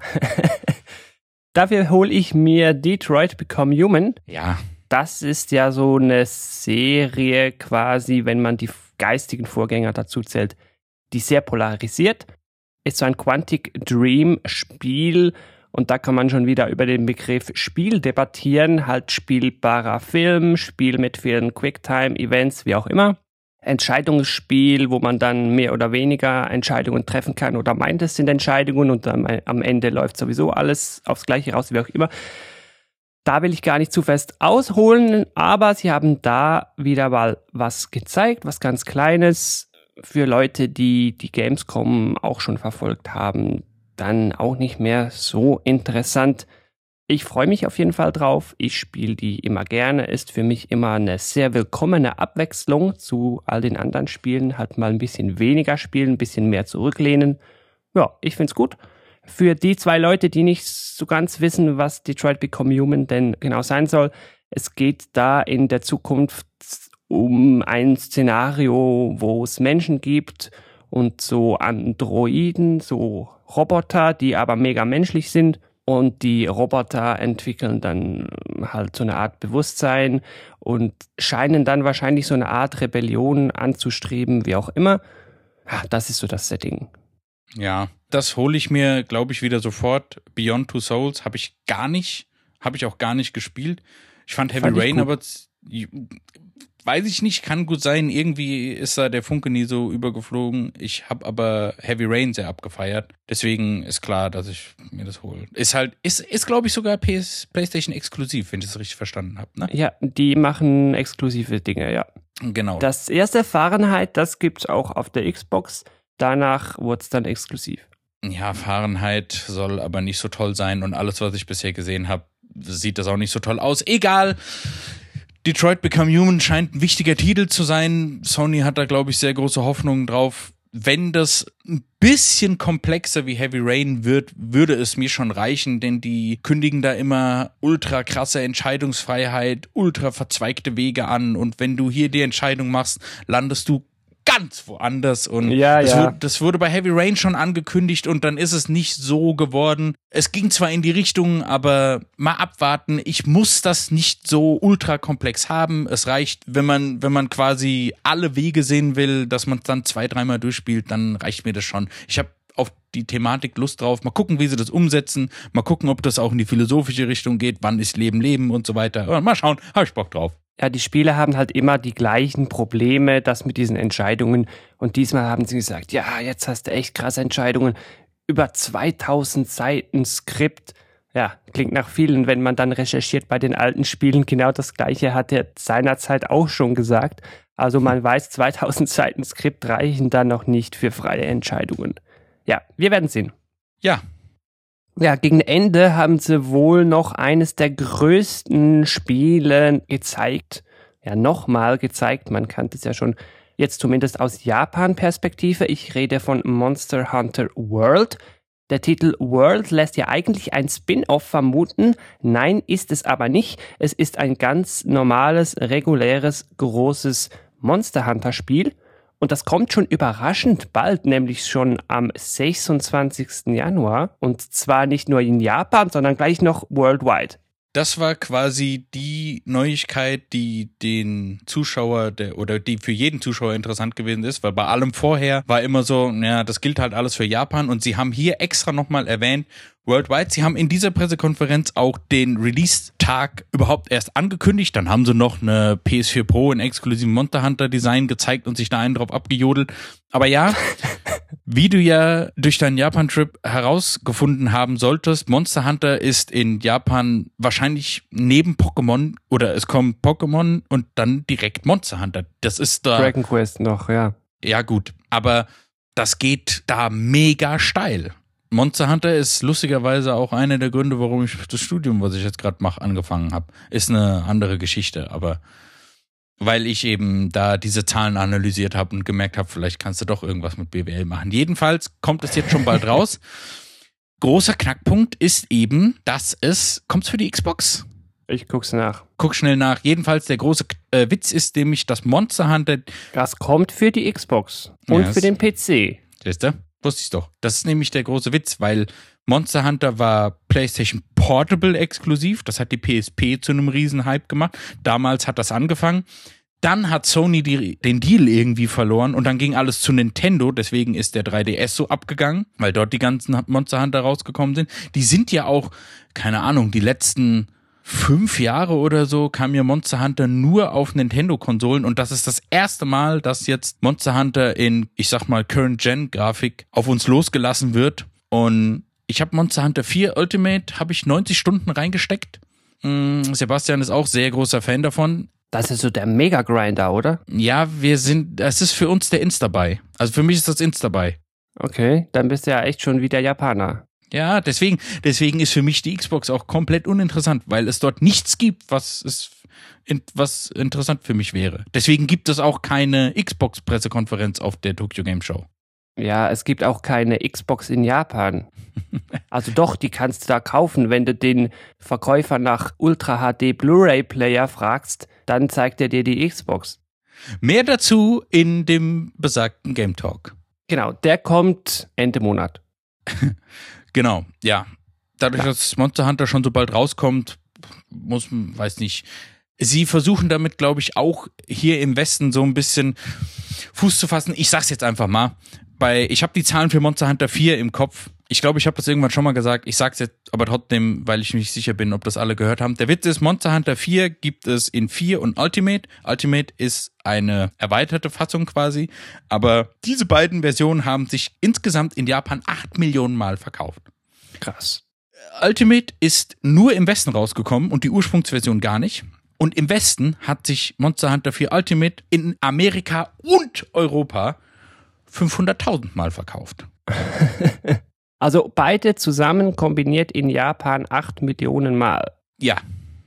Dafür hole ich mir Detroit Become Human. Ja. Das ist ja so eine Serie quasi, wenn man die geistigen Vorgänger dazu zählt, die sehr polarisiert. Ist so ein Quantic Dream Spiel. Und da kann man schon wieder über den Begriff Spiel debattieren, halt spielbarer Film, Spiel mit vielen Quicktime-Events, wie auch immer. Entscheidungsspiel, wo man dann mehr oder weniger Entscheidungen treffen kann oder meint, es sind Entscheidungen und dann am Ende läuft sowieso alles aufs Gleiche raus, wie auch immer. Da will ich gar nicht zu fest ausholen, aber sie haben da wieder mal was gezeigt, was ganz Kleines für Leute, die die Gamescom auch schon verfolgt haben. Dann auch nicht mehr so interessant. Ich freue mich auf jeden Fall drauf. Ich spiele die immer gerne. Ist für mich immer eine sehr willkommene Abwechslung zu all den anderen Spielen. Halt mal ein bisschen weniger spielen, ein bisschen mehr zurücklehnen. Ja, ich find's gut. Für die zwei Leute, die nicht so ganz wissen, was Detroit Become Human denn genau sein soll. Es geht da in der Zukunft um ein Szenario, wo es Menschen gibt und so Androiden, so Roboter, die aber mega menschlich sind und die Roboter entwickeln dann halt so eine Art Bewusstsein und scheinen dann wahrscheinlich so eine Art Rebellion anzustreben, wie auch immer. Ja, das ist so das Setting. Ja, das hole ich mir, glaube ich, wieder sofort. Beyond Two Souls habe ich gar nicht, habe ich auch gar nicht gespielt. Ich fand Heavy fand Rain, aber weiß ich nicht, kann gut sein. Irgendwie ist da der Funke nie so übergeflogen. Ich habe aber Heavy Rain sehr abgefeiert. Deswegen ist klar, dass ich mir das hole. Ist halt, ist, ist glaube ich sogar P S, PlayStation exklusiv, wenn ich das richtig verstanden habe. Ne? Ja, die machen exklusive Dinge, ja. Genau. Das erste Fahrenheit, das gibt's auch auf der Xbox. Danach wurde es dann exklusiv. Ja, Fahrenheit soll aber nicht so toll sein und alles, was ich bisher gesehen habe, sieht das auch nicht so toll aus. Egal. Detroit Become Human scheint ein wichtiger Titel zu sein. Sony hat da, glaube ich, sehr große Hoffnungen drauf. Wenn das ein bisschen komplexer wie Heavy Rain wird, würde es mir schon reichen, denn die kündigen da immer ultra krasse Entscheidungsfreiheit, ultra verzweigte Wege an und wenn du hier die Entscheidung machst, landest du ganz woanders und ja, das, ja. Wurde, das wurde bei Heavy Rain schon angekündigt und dann ist es nicht so geworden. Es ging zwar in die Richtung, aber mal abwarten. Ich muss das nicht so ultra komplex haben. Es reicht, wenn man wenn man quasi alle Wege sehen will, dass man es dann zwei, dreimal durchspielt, dann reicht mir das schon. Ich habe auf die Thematik Lust drauf. Mal gucken, wie sie das umsetzen. Mal gucken, ob das auch in die philosophische Richtung geht. Wann ist Leben Leben und so weiter. Mal schauen, habe ich Bock drauf. Ja, die Spieler haben halt immer die gleichen Probleme, das mit diesen Entscheidungen. Und diesmal haben sie gesagt, ja, jetzt hast du echt krasse Entscheidungen. Über zweitausend Seiten Skript. Ja, klingt nach vielen, wenn man dann recherchiert bei den alten Spielen. Genau das Gleiche hat er seinerzeit auch schon gesagt. Also man weiß, zweitausend Seiten Skript reichen dann noch nicht für freie Entscheidungen. Ja, wir werden sehen. Ja. Ja, gegen Ende haben sie wohl noch eines der größten Spiele gezeigt. Ja, nochmal gezeigt. Man kannte es ja schon jetzt zumindest aus Japan-Perspektive. Ich rede von Monster Hunter World. Der Titel World lässt ja eigentlich ein Spin-off vermuten. Nein, ist es aber nicht. Es ist ein ganz normales, reguläres, großes Monster Hunter Spiel. Und das kommt schon überraschend bald, nämlich schon am sechsundzwanzigsten Januar. Und zwar nicht nur in Japan, sondern gleich noch worldwide. Das war quasi die Neuigkeit, die den Zuschauer der, oder die für jeden Zuschauer interessant gewesen ist, weil bei allem vorher war immer so, ja, das gilt halt alles für Japan und sie haben hier extra nochmal erwähnt, worldwide, sie haben in dieser Pressekonferenz auch den Release-Tag überhaupt erst angekündigt, dann haben sie noch eine P S vier Pro in exklusiven Monster Hunter Design gezeigt und sich da einen drauf abgejodelt, aber ja, wie du ja durch deinen Japan-Trip herausgefunden haben solltest, Monster Hunter ist in Japan wahrscheinlich neben Pokémon oder es kommt Pokémon und dann direkt Monster Hunter. Das ist da. Dragon Quest noch, ja. Ja, gut, aber das geht da mega steil. Monster Hunter ist lustigerweise auch einer der Gründe, warum ich das Studium, was ich jetzt gerade mache, angefangen habe. Ist eine andere Geschichte, aber weil ich eben da diese Zahlen analysiert habe und gemerkt habe, vielleicht kannst du doch irgendwas mit B W L machen. Jedenfalls kommt es jetzt schon bald raus. Großer Knackpunkt ist eben, dass es, kommt's für die Xbox? Ich guck's nach. Guck schnell nach. Jedenfalls der große äh, Witz ist nämlich, dass Monster Hunter... Das kommt für die Xbox und yes. für den P C. Siehst du? Wusste ich doch. Das ist nämlich der große Witz, weil Monster Hunter war PlayStation Portable exklusiv. Das hat die P S P zu einem Riesenhype gemacht. Damals hat das angefangen. Dann hat Sony die, den Deal irgendwie verloren und dann ging alles zu Nintendo. Deswegen ist der drei D S so abgegangen, weil dort die ganzen Monster Hunter rausgekommen sind. Die sind ja auch, keine Ahnung, die letzten fünf Jahre oder so kam ja Monster Hunter nur auf Nintendo-Konsolen und das ist das erste Mal, dass jetzt Monster Hunter in, ich sag mal, Current-Gen-Grafik auf uns losgelassen wird. Und ich habe Monster Hunter vier Ultimate, habe ich neunzig Stunden reingesteckt. Sebastian ist auch sehr großer Fan davon. Das ist so der Mega-Grinder, oder? Ja, wir sind, das ist für uns der Insta-Buy. Also für mich ist das Insta-Buy. Okay, dann bist du ja echt schon wieder Japaner. Ja, deswegen, deswegen ist für mich die Xbox auch komplett uninteressant, weil es dort nichts gibt, was es, was interessant für mich wäre. Deswegen gibt es auch keine Xbox-Pressekonferenz auf der Tokyo Game Show. Ja, es gibt auch keine Xbox in Japan. Also doch, die kannst du da kaufen. Wenn du den Verkäufer nach Ultra H D Blu-ray-Player fragst, dann zeigt er dir die Xbox. Mehr dazu in dem besagten Game Talk. Genau, der kommt Ende Monat. Genau, ja. Dadurch, ja. dass Monster Hunter schon so bald rauskommt, muss man, weiß nicht. Sie versuchen damit, glaube ich, auch hier im Westen so ein bisschen Fuß zu fassen. Ich sag's jetzt einfach mal. Bei, ich habe die Zahlen für Monster Hunter vier im Kopf. Ich glaube, ich habe das irgendwann schon mal gesagt. Ich sag's jetzt aber trotzdem, weil ich nicht sicher bin, ob das alle gehört haben. Der Witz ist, Monster Hunter vier gibt es in vier und Ultimate. Ultimate ist eine erweiterte Fassung quasi. Aber diese beiden Versionen haben sich insgesamt in Japan acht Millionen Mal verkauft. Krass. Ultimate ist nur im Westen rausgekommen und die Ursprungsversion gar nicht. Und im Westen hat sich Monster Hunter vier Ultimate in Amerika und Europa fünfhunderttausend Mal verkauft. Also beide zusammen kombiniert in Japan acht Millionen Mal. Ja.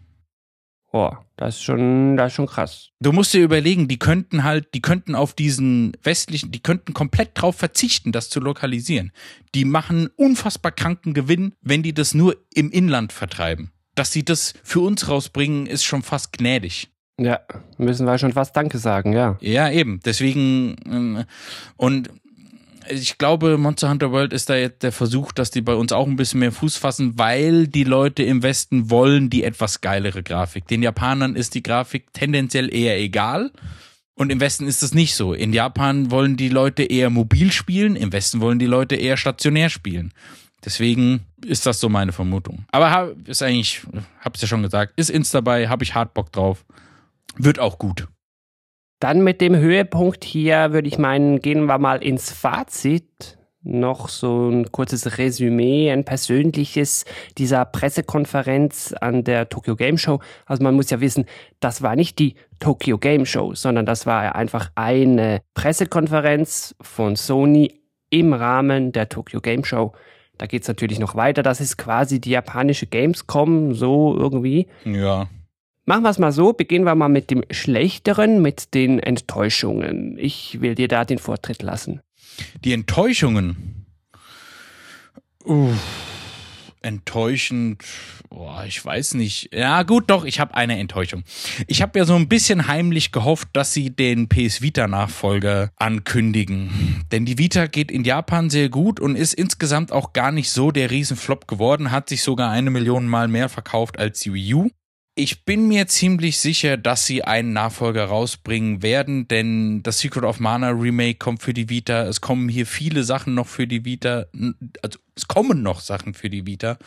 Oh, das ist schon, das ist schon krass. Du musst dir überlegen, die könnten halt, die könnten auf diesen westlichen, die könnten komplett drauf verzichten, das zu lokalisieren. Die machen unfassbar kranken Gewinn, wenn die das nur im Inland vertreiben. Dass sie das für uns rausbringen, ist schon fast gnädig. Ja, müssen wir schon fast Danke sagen, ja. Ja, eben. Deswegen, und ich glaube, Monster Hunter World ist da jetzt der Versuch, dass die bei uns auch ein bisschen mehr Fuß fassen, weil die Leute im Westen wollen die etwas geilere Grafik. Den Japanern ist die Grafik tendenziell eher egal und im Westen ist es nicht so. In Japan wollen die Leute eher mobil spielen, im Westen wollen die Leute eher stationär spielen. Deswegen ist das so meine Vermutung. Aber ist eigentlich, hab's ja schon gesagt, ist Insta dabei, hab ich hart Bock drauf. Wird auch gut. Dann mit dem Höhepunkt hier würde ich meinen, gehen wir mal ins Fazit. Noch so ein kurzes Resümee, ein persönliches dieser Pressekonferenz an der Tokyo Game Show. Also man muss ja wissen, das war nicht die Tokyo Game Show, sondern das war einfach eine Pressekonferenz von Sony im Rahmen der Tokyo Game Show. Da geht es natürlich noch weiter. Das ist quasi die japanische Gamescom, so irgendwie. Ja. Machen wir es mal so, beginnen wir mal mit dem Schlechteren, mit den Enttäuschungen. Ich will dir da den Vortritt lassen. Die Enttäuschungen? Uff. enttäuschend, boah, ich weiß nicht. Ja gut, doch, ich habe eine Enttäuschung. Ich habe ja so ein bisschen heimlich gehofft, dass sie den P S Vita-Nachfolger ankündigen. Denn die Vita geht in Japan sehr gut und ist insgesamt auch gar nicht so der Riesenflop geworden, hat sich sogar eine Million Mal mehr verkauft als die Wii U. Ich bin mir ziemlich sicher, dass sie einen Nachfolger rausbringen werden, denn das Secret of Mana Remake kommt für die Vita. Es kommen hier viele Sachen noch für die Vita. Also es kommen noch Sachen für die Vita.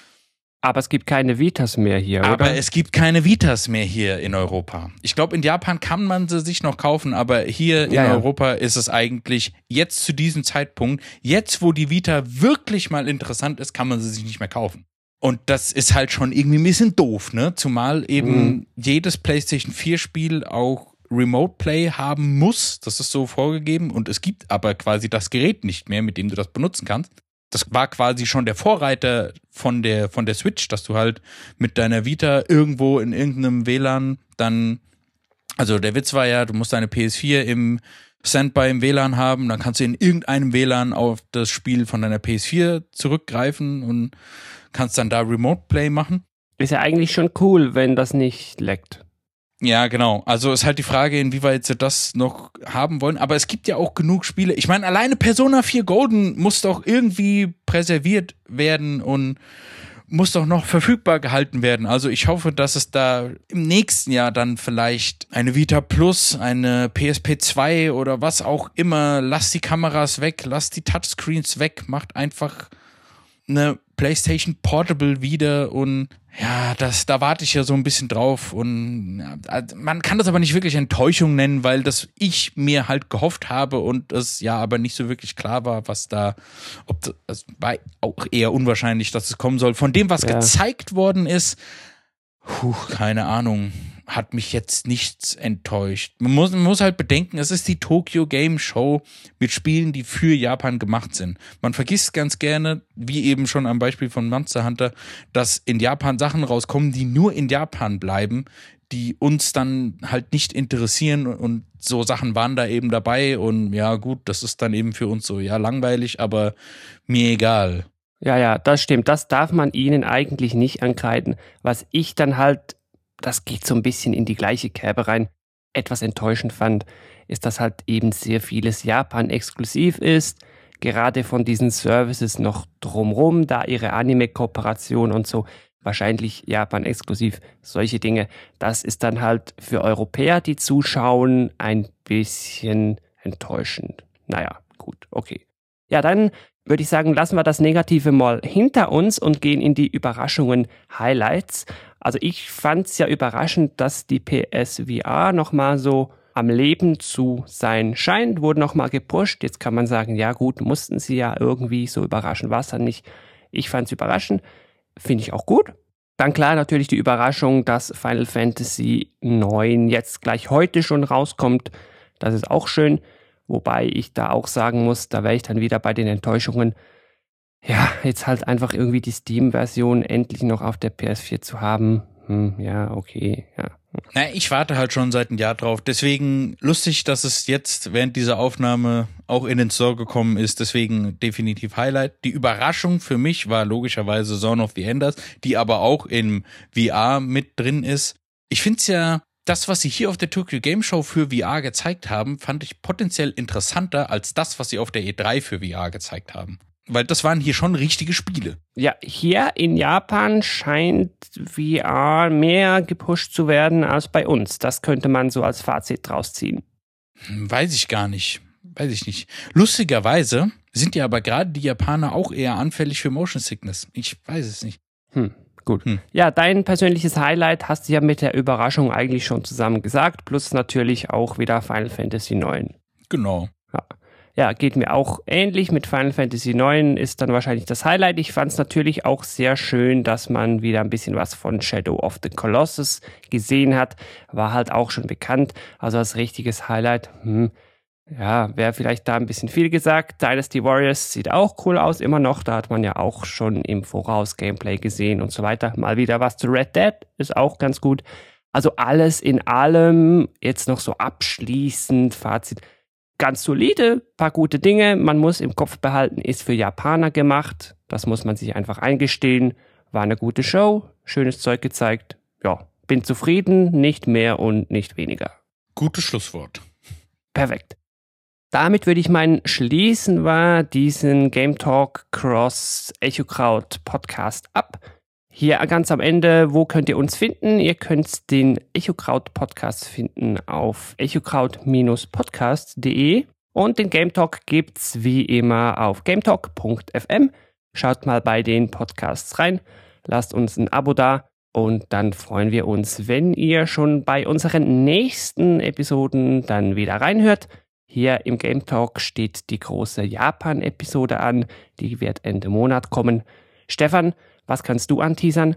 Aber es gibt keine Vitas mehr hier, oder? Aber es gibt keine Vitas mehr hier in Europa. Ich glaube, in Japan kann man sie sich noch kaufen, aber hier in ja, ja. Europa ist es eigentlich jetzt zu diesem Zeitpunkt, jetzt wo die Vita wirklich mal interessant ist, kann man sie sich nicht mehr kaufen. Und das ist halt schon irgendwie ein bisschen doof, ne? Zumal eben mhm. jedes PlayStation vier Spiel auch Remote Play haben muss. Das ist so vorgegeben. Und es gibt aber quasi das Gerät nicht mehr, mit dem du das benutzen kannst. Das war quasi schon der Vorreiter von der, von der Switch, dass du halt mit deiner Vita irgendwo in irgendeinem W L A N dann, also der Witz war ja, du musst deine P S vier im Standby im W L A N haben, dann kannst du in irgendeinem W L A N auf das Spiel von deiner P S vier zurückgreifen und kannst dann da Remote Play machen. Ist ja eigentlich schon cool, wenn das nicht leckt. Ja, genau. Also ist halt die Frage, inwieweit sie das noch haben wollen. Aber es gibt ja auch genug Spiele. Ich meine, alleine Persona vier Golden muss doch irgendwie präserviert werden und muss doch noch verfügbar gehalten werden. Also ich hoffe, dass es da im nächsten Jahr dann vielleicht eine Vita Plus, eine P S P zwei oder was auch immer. Lasst die Kameras weg, lasst die Touchscreens weg, macht einfach eine PlayStation Portable wieder und ja, das, da warte ich ja so ein bisschen drauf und ja, man kann das aber nicht wirklich Enttäuschung nennen, weil das ich mir halt gehofft habe und es ja aber nicht so wirklich klar war, was da, ob das, das war auch eher unwahrscheinlich, dass es kommen soll. Von dem, was ja. gezeigt worden ist, puh, keine Ahnung, hat mich jetzt nichts enttäuscht. Man muss, man muss halt bedenken, es ist die Tokyo Game Show mit Spielen, die für Japan gemacht sind. Man vergisst ganz gerne, wie eben schon am Beispiel von Monster Hunter, dass in Japan Sachen rauskommen, die nur in Japan bleiben, die uns dann halt nicht interessieren und so Sachen waren da eben dabei und ja gut, das ist dann eben für uns so, ja langweilig, aber mir egal. Ja, ja, das stimmt. Das darf man ihnen eigentlich nicht ankreiden. Was ich dann halt, das geht so ein bisschen in die gleiche Kerbe rein, etwas enttäuschend fand, ist, dass halt eben sehr vieles Japan-exklusiv ist, gerade von diesen Services noch drumrum, da ihre Anime-Kooperation und so, wahrscheinlich Japan-exklusiv, solche Dinge. Das ist dann halt für Europäer, die zuschauen, ein bisschen enttäuschend. Naja, gut, okay. Ja, dann würde ich sagen, lassen wir das Negative mal hinter uns und gehen in die Überraschungen, Highlights. Also ich fand es ja überraschend, dass die P S V R nochmal so am Leben zu sein scheint, wurde nochmal gepusht. Jetzt kann man sagen, ja gut, mussten sie ja irgendwie, so überraschend war es dann nicht. Ich fand es überraschend, finde ich auch gut. Dann klar natürlich die Überraschung, dass Final Fantasy neun jetzt gleich heute schon rauskommt. Das ist auch schön. Wobei ich da auch sagen muss, da wäre ich dann wieder bei den Enttäuschungen. Ja, jetzt halt einfach irgendwie die Steam-Version endlich noch auf der P S vier zu haben. Hm, ja, okay, ja. Na, ich warte halt schon seit einem Jahr drauf. Deswegen lustig, dass es jetzt während dieser Aufnahme auch in den Store gekommen ist. Deswegen definitiv Highlight. Die Überraschung für mich war logischerweise Zone of the Enders, die aber auch im V R mit drin ist. Ich finde es ja, das, was sie hier auf der Tokyo Game Show für V R gezeigt haben, fand ich potenziell interessanter als das, was sie auf der E drei für V R gezeigt haben. Weil das waren hier schon richtige Spiele. Ja, hier in Japan scheint V R mehr gepusht zu werden als bei uns. Das könnte man so als Fazit draus ziehen. Weiß ich gar nicht. Weiß ich nicht. Lustigerweise sind ja aber gerade die Japaner auch eher anfällig für Motion Sickness. Ich weiß es nicht. Hm. Gut. Hm. Ja, dein persönliches Highlight hast du ja mit der Überraschung eigentlich schon zusammen gesagt, plus natürlich auch wieder Final Fantasy neun. Genau. Ja. Ja, geht mir auch ähnlich. Mit Final Fantasy neun ist dann wahrscheinlich das Highlight. Ich fand es natürlich auch sehr schön, dass man wieder ein bisschen was von Shadow of the Colossus gesehen hat. War halt auch schon bekannt. Also als richtiges Highlight, hm, ja, wäre vielleicht da ein bisschen viel gesagt. Dynasty Warriors sieht auch cool aus, immer noch. Da hat man ja auch schon im Voraus Gameplay gesehen und so weiter. Mal wieder was zu Red Dead, ist auch ganz gut. Also alles in allem, jetzt noch so abschließend, Fazit. Ganz solide, paar gute Dinge. Man muss im Kopf behalten, ist für Japaner gemacht. Das muss man sich einfach eingestehen. War eine gute Show, schönes Zeug gezeigt. Ja, bin zufrieden, nicht mehr und nicht weniger. Gutes Schlusswort. Perfekt. Damit würde ich meinen, schließen wir diesen Game Talk Cross EchoCrowd Podcast ab. Hier ganz am Ende, wo könnt ihr uns finden? Ihr könnt den EchoCrowd Podcast finden auf echocrowd Bindestrich podcast punkt de und den Game Talk gibt's wie immer auf gametalk punkt f m. Schaut mal bei den Podcasts rein, lasst uns ein Abo da und dann freuen wir uns, wenn ihr schon bei unseren nächsten Episoden dann wieder reinhört. Hier im Game Talk steht die große Japan-Episode an, die wird Ende Monat kommen. Stefan, was kannst du anteasern?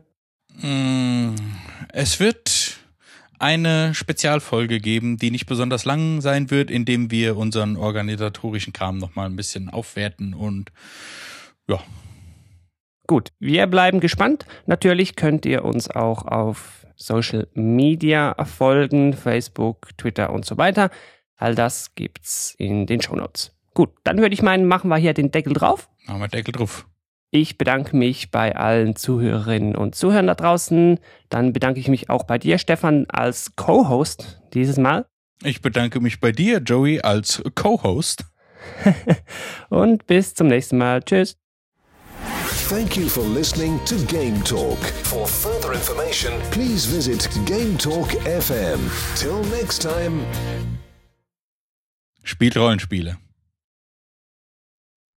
Es wird eine Spezialfolge geben, die nicht besonders lang sein wird, indem wir unseren organisatorischen Kram nochmal ein bisschen aufwerten und ja. Gut, wir bleiben gespannt. Natürlich könnt ihr uns auch auf Social Media folgen, Facebook, Twitter und so weiter. All das gibt's in den Shownotes. Gut, dann würde ich meinen, machen wir hier den Deckel drauf. Machen wir Deckel drauf. Ich bedanke mich bei allen Zuhörerinnen und Zuhörern da draußen. Dann bedanke ich mich auch bei dir, Stefan, als Co-Host dieses Mal. Ich bedanke mich bei dir, Joey, als Co-Host. Und bis zum nächsten Mal. Tschüss. Thank you for listening to Game Talk. For further information, please visit Game Talk F M. Till next time. Spielt Rollenspiele.